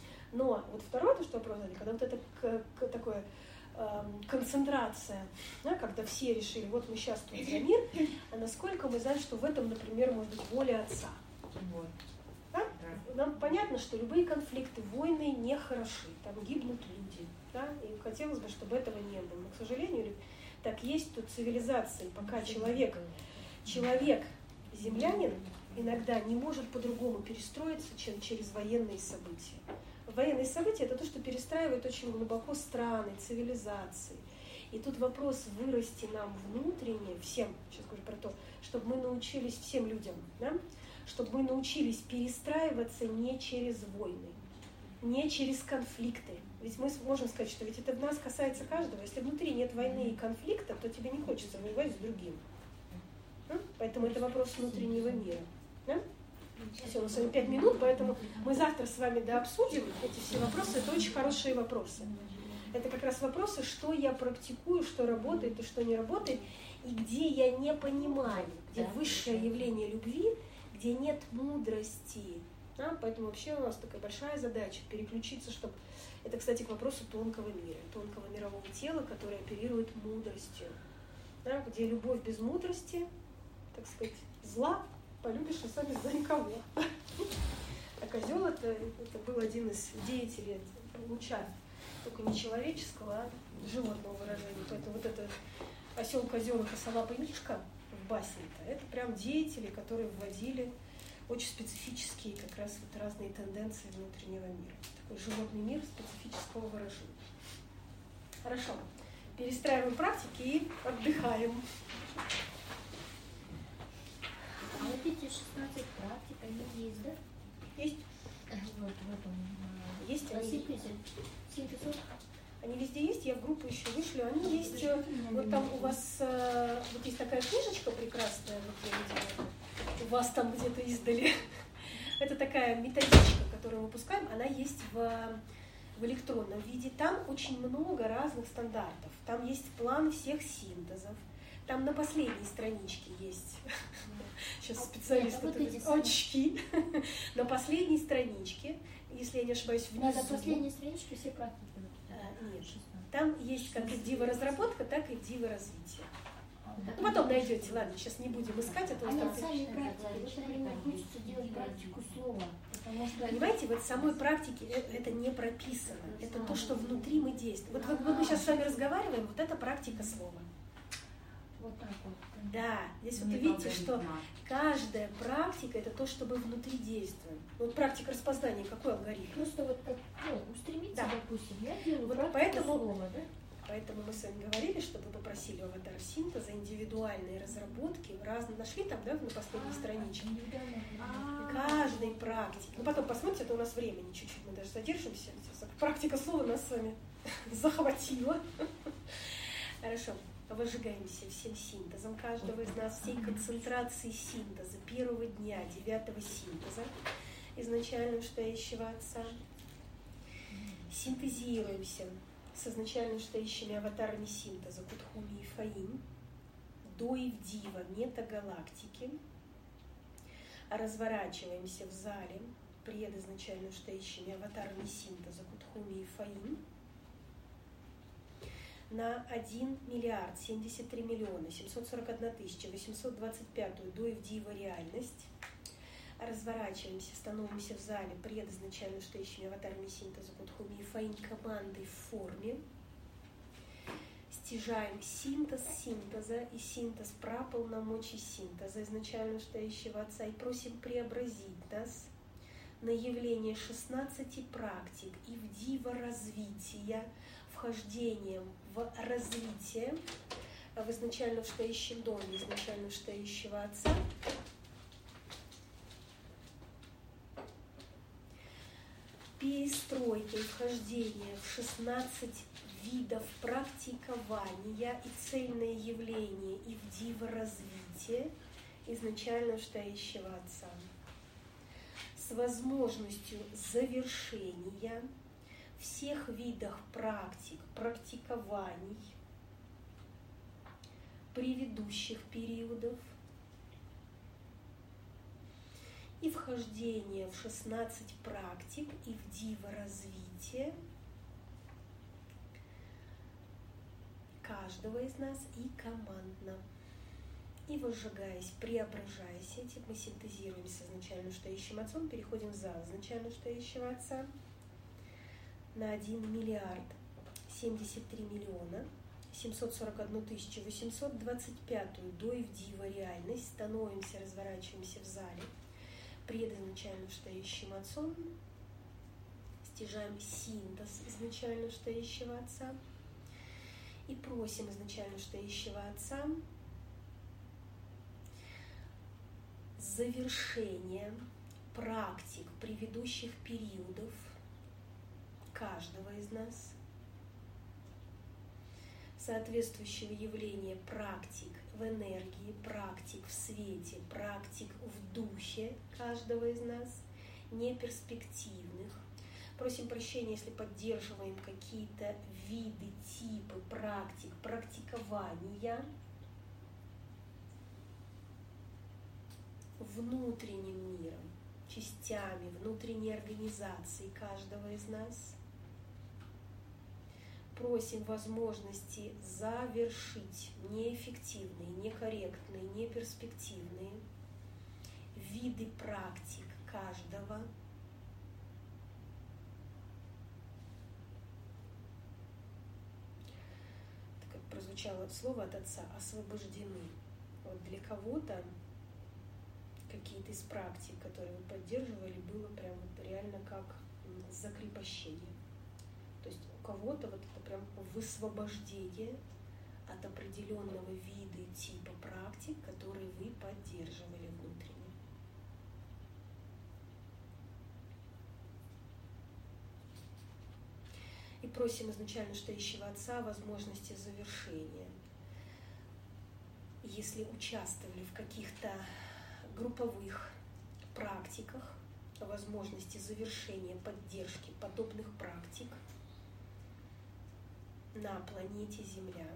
Но вот второе, то, что вопрос задали, когда вот это к, к, такое э, концентрация, да, когда все решили, вот мы сейчас тут за мир, а насколько мы знаем, что в этом, например, может быть воля отца. Вот. Да? Да. Нам понятно, что любые конфликты, войны не хороши, там гибнут люди, да? И хотелось бы, чтобы этого не было. Но, к сожалению, так есть тут цивилизации, пока человек, человек землянин иногда не может по-другому перестроиться, чем через военные события. Военные события – это то, что перестраивает очень глубоко страны, цивилизации. И тут вопрос вырасти нам внутренне, всем, сейчас говорю про то, чтобы мы научились, всем людям, да, чтобы мы научились перестраиваться не через войны, не через конфликты. Ведь мы можем сказать, что ведь это в нас касается каждого. Если внутри нет войны и конфликта, то тебе не хочется воевать с другим. Поэтому это вопрос внутреннего мира. Да? Все, у нас с вами пять минут, поэтому мы завтра с вами дообсудим эти все вопросы. Это очень хорошие вопросы. Это как раз вопросы, что я практикую, что работает и что не работает, и где я не понимаю, где высшее явление любви, где нет мудрости. Да? Поэтому вообще у нас такая большая задача переключиться, чтобы... Это, кстати, к вопросу тонкого мира, тонкого мирового тела, которое оперирует мудростью. Да? Где любовь без мудрости так сказать, зла полюбишь и сами за никого. А козел это, это был один из деятелей луча, только не человеческого, а животного выражения. Поэтому вот это осел, козел, косолапый мишка в басне-то, это прям деятели, которые вводили очень специфические как раз вот разные тенденции внутреннего мира. Такой животный мир специфического выражения. Хорошо. Перестраиваем практики и отдыхаем. А вот эти шестнадцать практик, они есть, да? Есть. Вот в этом. Есть На они. синтезе. Синтез. Они везде есть, я в группу еще вышлю. Они есть. э, Вот там у вас э, вот есть такая книжечка прекрасная, вот я видела, у вас там где-то издали. Это такая методичка, которую мы выпускаем, она есть в, в электронном виде. Там очень много разных стандартов. Там есть план всех синтезов. Там на последней страничке есть. Сейчас специалист вот это эти очки. На последней страничке, если я не ошибаюсь, На внизу. последней страничке все практики. А, нет. Там есть как и диво-разработка, так и диво-развитие. Ну, потом найдете, ладно, сейчас не будем искать, а то А нет, там- сами практики. Вот, например, хочется делать практику слова. Потому что Понимаете, вот в самой практике э- это не прописано. Это то, что внутри мы действуем. Вот, вот мы сейчас с вами разговариваем, вот это практика слова. вот так вот. Да, здесь вот вы видите, что каждая практика это то, что мы внутри действуем. Вот практика распознания, какой алгоритм? Просто вот как, ну, устремиться, Да. допустим, я делаю Вот практику поэтому- слова, да? Поэтому мы с вами говорили, что вы попросили у аватар синтеза индивидуальные разработки, разные, нашли там, да, на последней страничке. Индивидуально. Каждой практики. Ну, потом посмотрите, это у нас времени чуть-чуть, мы даже задержимся. Сейчас практика слова нас с вами захватила. Хорошо. Выжигаемся всем синтезом каждого из нас, всей концентрацией синтеза первого дня, девятого синтеза изначально настоящего Отца. Синтезируемся с изначально настоящими аватарами синтеза Кутхуми и Фаим до и в Дива метагалактики. Разворачиваемся в зале пред изначально настоящими аватарами синтеза Кутхуми и Фаим на один миллиард семьдесят три миллиона семьсот сорок одна тысяча восемьсот двадцать пятую до и в Дива реальность. Разворачиваемся, становимся в зале пред изначально настоящими аватарами синтеза Кутхуми и Фаим командой в форме. Стяжаем синтез синтеза и синтез праполномочий синтеза изначально настоящего Отца и просим преобразить нас на явление шестнадцати практик и в диво развития, вхождением в развитие в изначально настоящем доме изначально настоящего Отца. Перестройкой вхождения в шестнадцать видов практикования и цельное явление и в диво развитие изначально настоящего Отца. С возможностью завершения всех видов практик, практикований предыдущих периодов и вхождение в шестнадцать практик и в диво развитие каждого из нас и командно. И возжигаясь, преображаясь этим, мы синтезируем с изначально настоящим Отцом, переходим в зал изначально настоящего Отца на один миллиард семьдесят три миллиона семьсот сорок одну тысячу восемьсот двадцать пятую до и в Дива реальность, становимся, разворачиваемся в зале пред изначально настоящим Отцом, стяжаем синтез изначально настоящего Отца и просим изначально настоящего Отца завершение практик предыдущих периодов каждого из нас, соответствующего явления практик в энергии, практик в свете, практик в духе каждого из нас, неперспективных. Просим прощения, если поддерживаем какие-то виды, типы практик, практикования внутренним миром, частями внутренней организации каждого из нас. Просим возможности завершить неэффективные, некорректные, неперспективные виды практик каждого. Так как прозвучало слово от Отца «освобождены». Вот для кого-то какие-то из практик, которые вы поддерживали, было прям вот реально как закрепощение. То есть у кого-то вот это прям высвобождение от определенного вида и типа практик, которые вы поддерживали внутренне. И просим изначально Шtaющего Отца возможности завершения. Если участвовали в каких-то групповых практиках, возможности завершения, поддержки подобных практик на планете Земля,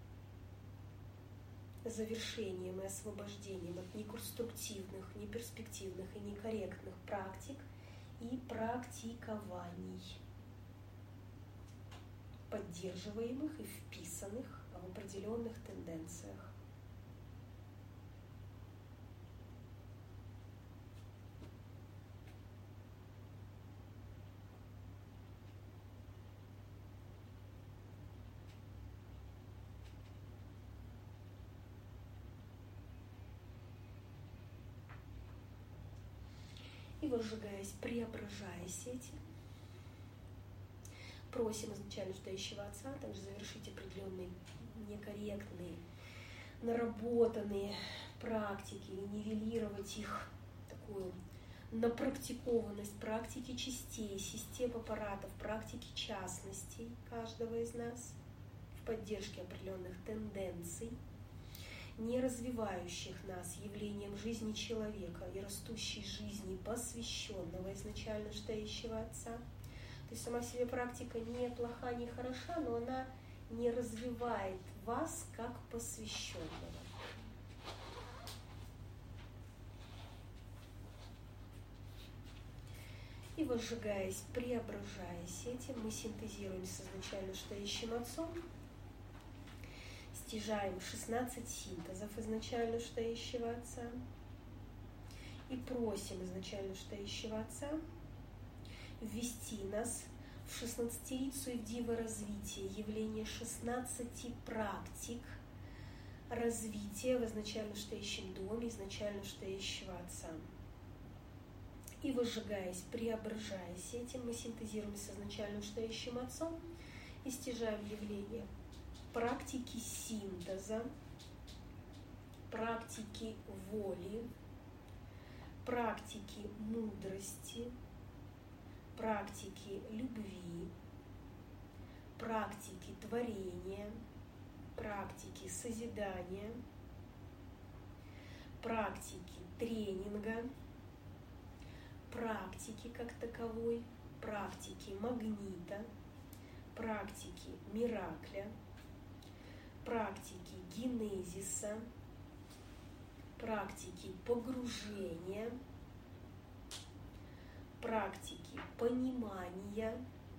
завершением и освобождением от неконструктивных, неперспективных и некорректных практик и практикований, поддерживаемых и вписанных в определенных тенденциях. И возжигаясь, преображаясь этим, просим изначально Шtaющего Отца также завершить определенные некорректные, наработанные практики и нивелировать их такую напрактикованность практики частей, систем аппаратов, практики частностей каждого из нас в поддержке определенных тенденций, не развивающих нас явлением жизни человека и растущей жизни посвященного изначально Шtaющего Отца. То есть сама в себе практика не плоха, не хороша, но она не развивает вас как посвященного. И возжигаясь, преображаясь этим, мы синтезируем с изначально Шtaющим Отцом, стяжаем шестнадцать синтезов изначально Шtaющего Отца и просим изначально Шtaющего Отца ввести нас в шестнадцатерицу и в диво развитие, явление шестнадцати практик развития в изначально Шtaющем доме, изначально Шtaющего Отца. И возжигаясь, преображаясь этим, мы синтезируем с изначальным Шtaющим Отцом и стяжаем явление практики синтеза, практики воли, практики мудрости, практики любви, практики творения, практики созидания, практики тренинга, практики как таковой, практики магнита, практики миракля, практики генезиса, практики погружения, практики понимания,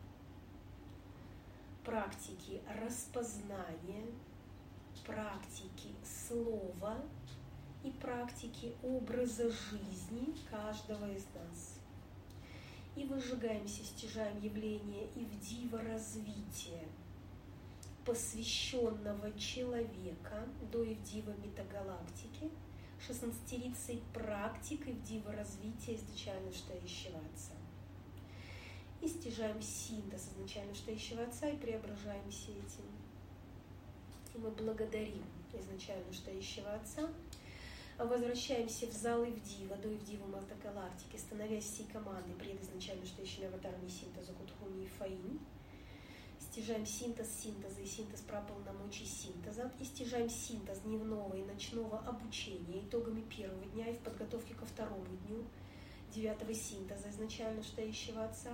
практики распознания, практики слова и практики образа жизни каждого из нас. И выжигаемся, стяжаем явление и в диво развитие посвященного человека до и в диво метагалактики, шестнадцатерицей практикой в диво развития изначально Шtaющего Отца. И стяжаем синтез изначально Шtaющего Отца и преображаемся этим. И мы благодарим изначально Шtaющего Отца, возвращаемся в зал и в диво, до и в диво метагалактики, становясь всей командой пред изначально Шtaющими аватарами синтеза Кутхуни и Фаинь. Стяжаем синтез синтеза и синтез праполномочий синтеза, и стяжаем синтез дневного и ночного обучения итогами первого дня и в подготовке ко второму дню девятого синтеза изначально Шtaющего Отца.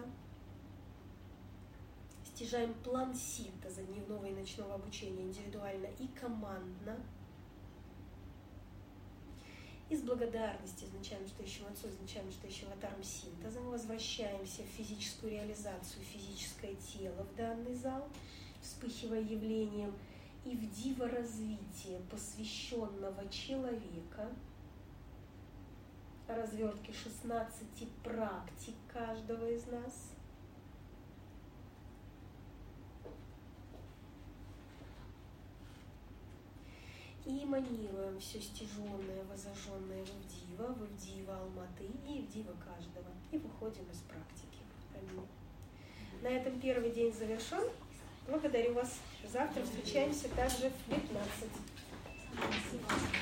Стяжаем план синтеза дневного и ночного обучения индивидуально и командно. И с благодарностью изначально Шtaющему Отцу, изначально Шtaющим аватаром синтеза мы возвращаемся в физическую реализацию, физическое тело в данный зал, вспыхивая явлением, и в диво-развитие посвященного человека, развертки шестнадцати практик каждого из нас. И эманируем все стяженное, возожженное в Ивдива, в Ивдива Алматы и Ивдива каждого. И выходим из практики. Аминь. На этом первый день завершен. Благодарю вас. Завтра встречаемся также в пятнадцать. Спасибо.